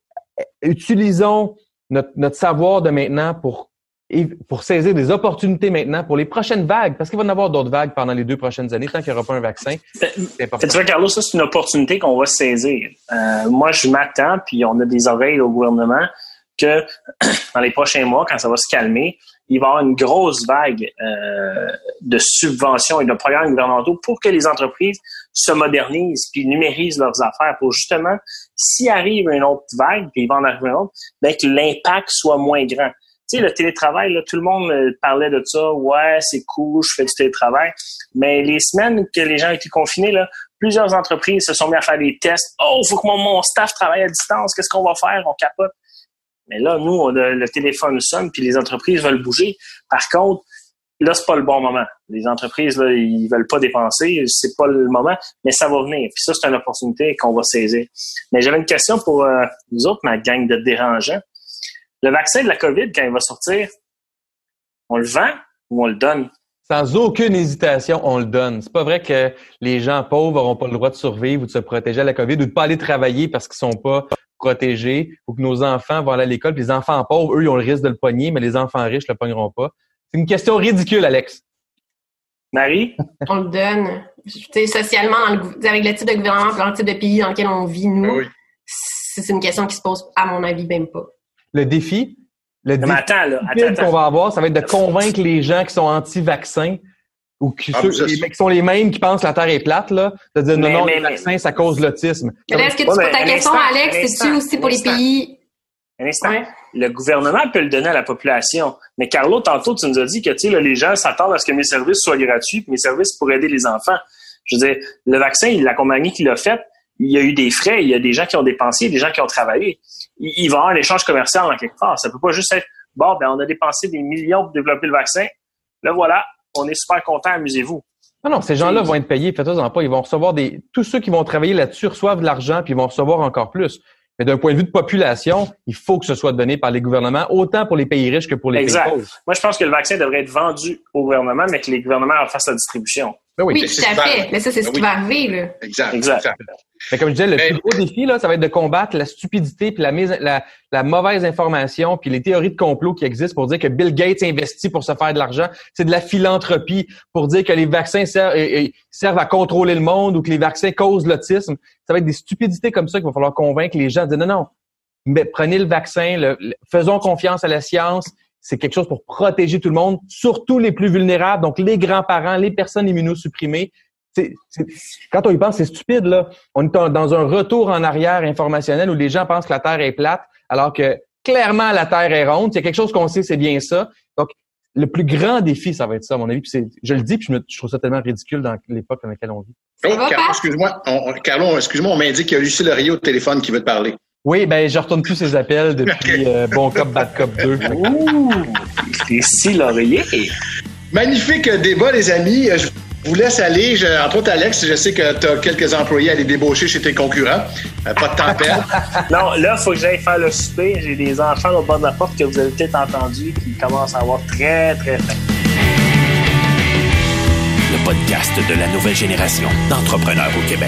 Utilisons notre, notre savoir de maintenant pour pour saisir des opportunités maintenant pour les prochaines vagues, parce qu'il va y en avoir d'autres vagues pendant les deux prochaines années, tant qu'il n'y aura pas un vaccin. C'est important. Tu vois, Carlos, ça, c'est une opportunité qu'on va saisir. Euh, moi, je m'attends, puis on a des oreilles au gouvernement, que dans les prochains mois, quand ça va se calmer, il va y avoir une grosse vague euh, de subventions et de programmes gouvernementaux pour que les entreprises se modernisent puis numérisent leurs affaires pour justement, s'il arrive une autre vague, puis il va en arriver une autre, bien que l'impact soit moins grand. Tu sais, le télétravail, là, tout le monde parlait de ça. Ouais, c'est cool, je fais du télétravail. Mais les semaines que les gens étaient confinés, là, plusieurs entreprises se sont mis à faire des tests. Oh, il faut que mon, mon staff travaille à distance. Qu'est-ce qu'on va faire? On capote. Mais là, nous, on a, le téléphone sonne, puis les entreprises veulent bouger. Par contre, là, c'est pas le bon moment. Les entreprises, là, ils veulent pas dépenser. C'est pas le moment, mais ça va venir. Puis ça, c'est une opportunité qu'on va saisir. Mais j'avais une question pour euh, nous autres, ma gang de dérangeants. Le vaccin de la COVID, quand il va sortir, on le vend ou on le donne? Sans aucune hésitation, on le donne. C'est pas vrai que les gens pauvres n'auront pas le droit de survivre ou de se protéger à la COVID ou de pas aller travailler parce qu'ils sont pas protégés ou que nos enfants vont aller à l'école. Puis les enfants pauvres, eux, ils ont le risque de le pogner, mais les enfants riches le pogneront pas. C'est une question ridicule, Alex. Marie? On le donne. Tu sais, socialement, dans le, avec le type de gouvernement, dans le type de pays dans lequel on vit, nous, oui. c'est une question qui se pose, à mon avis, même pas. Le défi, le non, défi attends, là, attends, attends. qu'on va avoir, ça va être de convaincre les gens qui sont anti-vaccins ou qui, ah, ceux, les, qui sont les mêmes qui pensent que la Terre est plate, là, de dire mais, non, non, mais, les mais, vaccins, ça cause l'autisme. Mais là, est-ce que tu ouais, ta question, instant, Alex, c'est-tu aussi pour les pays... Un instant. Ouais. Le gouvernement peut le donner à la population. Mais Carlo, tantôt, tu nous as dit que, tu sais, là, les gens s'attendent à ce que mes services soient gratuits, mes services pour aider les enfants. Je veux dire, le vaccin, la compagnie qui l'a fait, il y a eu des frais, il y a des gens qui ont dépensé, des gens qui ont travaillé. Il, il va y avoir un échange commercial en quelque part. Ça peut pas juste être, bon, ben, on a dépensé des millions pour développer le vaccin. Là, voilà, on est super contents, amusez-vous. Non, non, ces gens-là vont être payés, faites-en pas. Ils vont recevoir des, tous ceux qui vont travailler là-dessus reçoivent de l'argent puis ils vont recevoir encore plus. Mais d'un point de vue de population, il faut que ce soit donné par les gouvernements, autant pour les pays riches que pour les exact. pays pauvres. Moi, je pense que le vaccin devrait être vendu au gouvernement, mais que les gouvernements en fassent la distribution. Ben oui, oui tout à fait. Mais ça, c'est ce qui oui. va arriver, là. Exact. Exact. Mais comme je disais, le mais... plus gros défi, là, ça va être de combattre la stupidité puis la, mise, la, la mauvaise information puis les théories de complot qui existent pour dire que Bill Gates investit pour se faire de l'argent. C'est de la philanthropie pour dire que les vaccins servent, euh, servent à contrôler le monde ou que les vaccins causent l'autisme. Ça va être des stupidités comme ça qu'il va falloir convaincre les gens de dire non, non, mais prenez le vaccin, le, le, faisons confiance à la science. C'est quelque chose pour protéger tout le monde, surtout les plus vulnérables, donc les grands-parents, les personnes immunosupprimées. C'est, c'est, quand on y pense, c'est stupide, là. On est dans un retour en arrière informationnel où les gens pensent que la Terre est plate, alors que clairement la Terre est ronde. Il y a quelque chose qu'on sait, c'est bien ça. Donc, le plus grand défi, ça va être ça, à mon avis. Puis c'est, je le dis, puis je, me, je trouve ça tellement ridicule dans l'époque dans laquelle on vit. Oh, Carlo, excuse-moi, on, Carlo, excuse-moi, on m'indique qu'il y a Lucie Laurier au téléphone qui veut te parler. Oui, ben je retourne plus ses appels depuis okay. euh, Bon Cop, Bad Cop deux. Ouh, Lucie Laurier. Magnifique débat, les amis. Je vous laisse aller. Je, entre autres, Alex, je sais que tu as quelques employés à les débaucher chez tes concurrents. Euh, pas de temps à perdre. Non, là, il faut que j'aille faire le souper. J'ai des enfants au bord de la porte que vous avez peut-être entendus qui commencent à avoir très, très faim. Le podcast de la nouvelle génération d'entrepreneurs au Québec.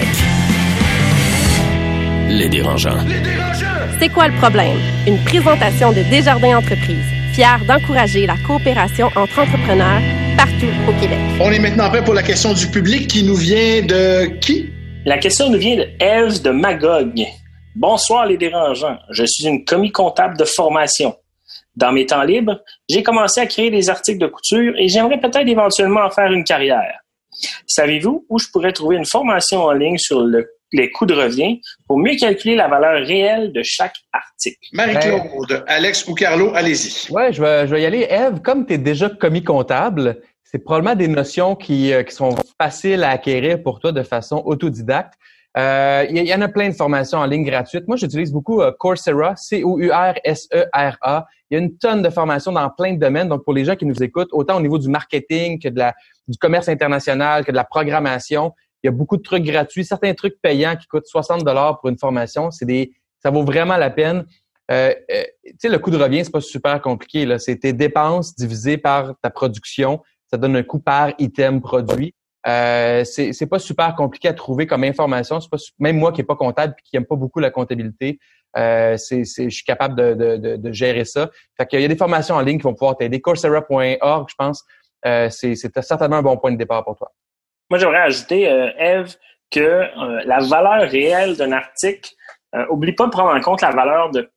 Les dérangeants. Les dérangeants! C'est quoi le problème? Une présentation de Desjardins Entreprises, fière d'encourager la coopération entre entrepreneurs partout au Québec. On est maintenant prêt pour la question du public qui nous vient de qui? La question nous vient de Eve de Magog. Bonsoir les dérangeants. Je suis une commis comptable de formation. Dans mes temps libres, j'ai commencé à créer des articles de couture et j'aimerais peut-être éventuellement en faire une carrière. Savez-vous où je pourrais trouver une formation en ligne sur le les coûts de revient pour mieux calculer la valeur réelle de chaque article? Marie-Claude, ben, Alex ou Carlo, allez-y. Ouais, je vais, je vais y aller. Ève, comme tu es déjà commis comptable, c'est probablement des notions qui, euh, qui sont faciles à acquérir pour toi de façon autodidacte. Euh, il y, y en a plein de formations en ligne gratuites. Moi, j'utilise beaucoup euh, Coursera, C O U R S E R A. Il y a une tonne de formations dans plein de domaines. Donc, pour les gens qui nous écoutent, autant au niveau du marketing que de la, du commerce international, que de la programmation, il y a beaucoup de trucs gratuits, certains trucs payants qui coûtent soixante dollars pour une formation. C'est des, ça vaut vraiment la peine. Euh, euh, tu sais, le coût de revient, c'est pas super compliqué, là. C'est tes dépenses divisées par ta production. Ça donne un coût par item produit. Euh, c'est, c'est pas super compliqué à trouver comme information. C'est pas, même moi qui est pas comptable et qui aime pas beaucoup la comptabilité, euh, c'est, c'est, je suis capable de, de, de, de gérer ça. Fait qu'il y a des formations en ligne qui vont pouvoir t'aider. Coursera point org, je pense, euh, c'est, c'est certainement un bon point de départ pour toi. Moi, j'aimerais ajouter, euh, Eve, que euh, la valeur réelle d'un article, euh, oublie pas de prendre en compte la valeur de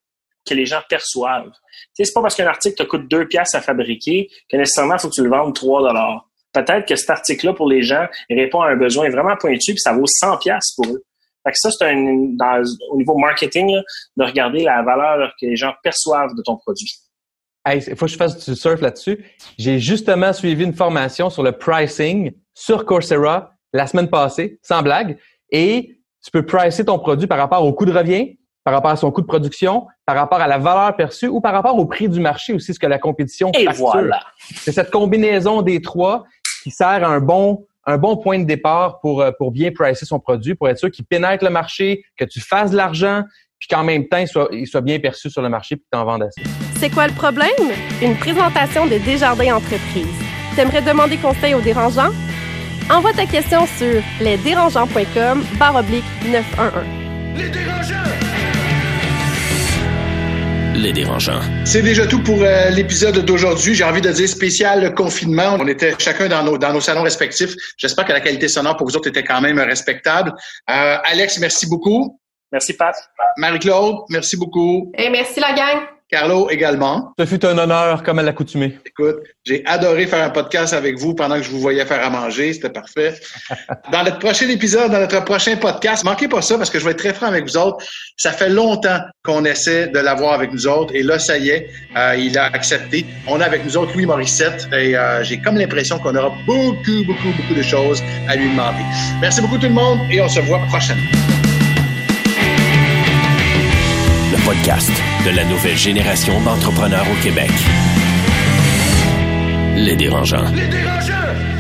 que les gens perçoivent. Tu sais, c'est pas parce qu'un article te coûte deux piastres à fabriquer que nécessairement il faut que tu le vendes trois dollars. Peut-être que cet article-là, pour les gens, il répond à un besoin vraiment pointu, puis ça vaut cent piastres pour eux. Fait que ça, c'est un, dans, au niveau marketing, là, de regarder la valeur que les gens perçoivent de ton produit. Hey, il faut que je fasse du surf là-dessus. J'ai justement suivi une formation sur le pricing sur Coursera la semaine passée, sans blague. Et tu peux pricer ton produit par rapport au coût de revient, par rapport à son coût de production, par rapport à la valeur perçue ou par rapport au prix du marché aussi, ce que la compétition Et facture. voilà. C'est cette combinaison des trois qui sert à un bon un bon point de départ pour pour bien pricer son produit, pour être sûr qu'il pénètre le marché, que tu fasses de l'argent, puis qu'en même temps, il soit, il soit bien perçu sur le marché puis que tu en vendes assez. C'est quoi le problème? Une présentation de Desjardins Entreprises. T'aimerais demander conseil aux dérangeants? Envoie ta question sur lesdérangeants.com barre oblique neuf un un. Les dérangeants! Les dérangeants. C'est déjà tout pour euh, l'épisode d'aujourd'hui. J'ai envie de dire spécial confinement. On était chacun dans nos dans nos salons respectifs. J'espère que la qualité sonore pour vous autres était quand même respectable. Euh, Alex, merci beaucoup. Merci, Pat. Marie-Claude, merci beaucoup. Et merci la gang. Carlo également. Ce fut un honneur, comme à l'accoutumée. Écoute, j'ai adoré faire un podcast avec vous pendant que je vous voyais faire à manger. C'était parfait. Dans notre prochain épisode, dans notre prochain podcast, manquez pas ça parce que je vais être très franc avec vous autres. Ça fait longtemps qu'on essaie de l'avoir avec nous autres. Et là, ça y est, euh, il a accepté. On a avec nous autres Louis Morissette. Et euh, j'ai comme l'impression qu'on aura beaucoup, beaucoup, beaucoup de choses à lui demander. Merci beaucoup tout le monde et on se voit prochainement. Le podcast de la nouvelle génération d'entrepreneurs au Québec. Les dérangeants. Les dérangeants!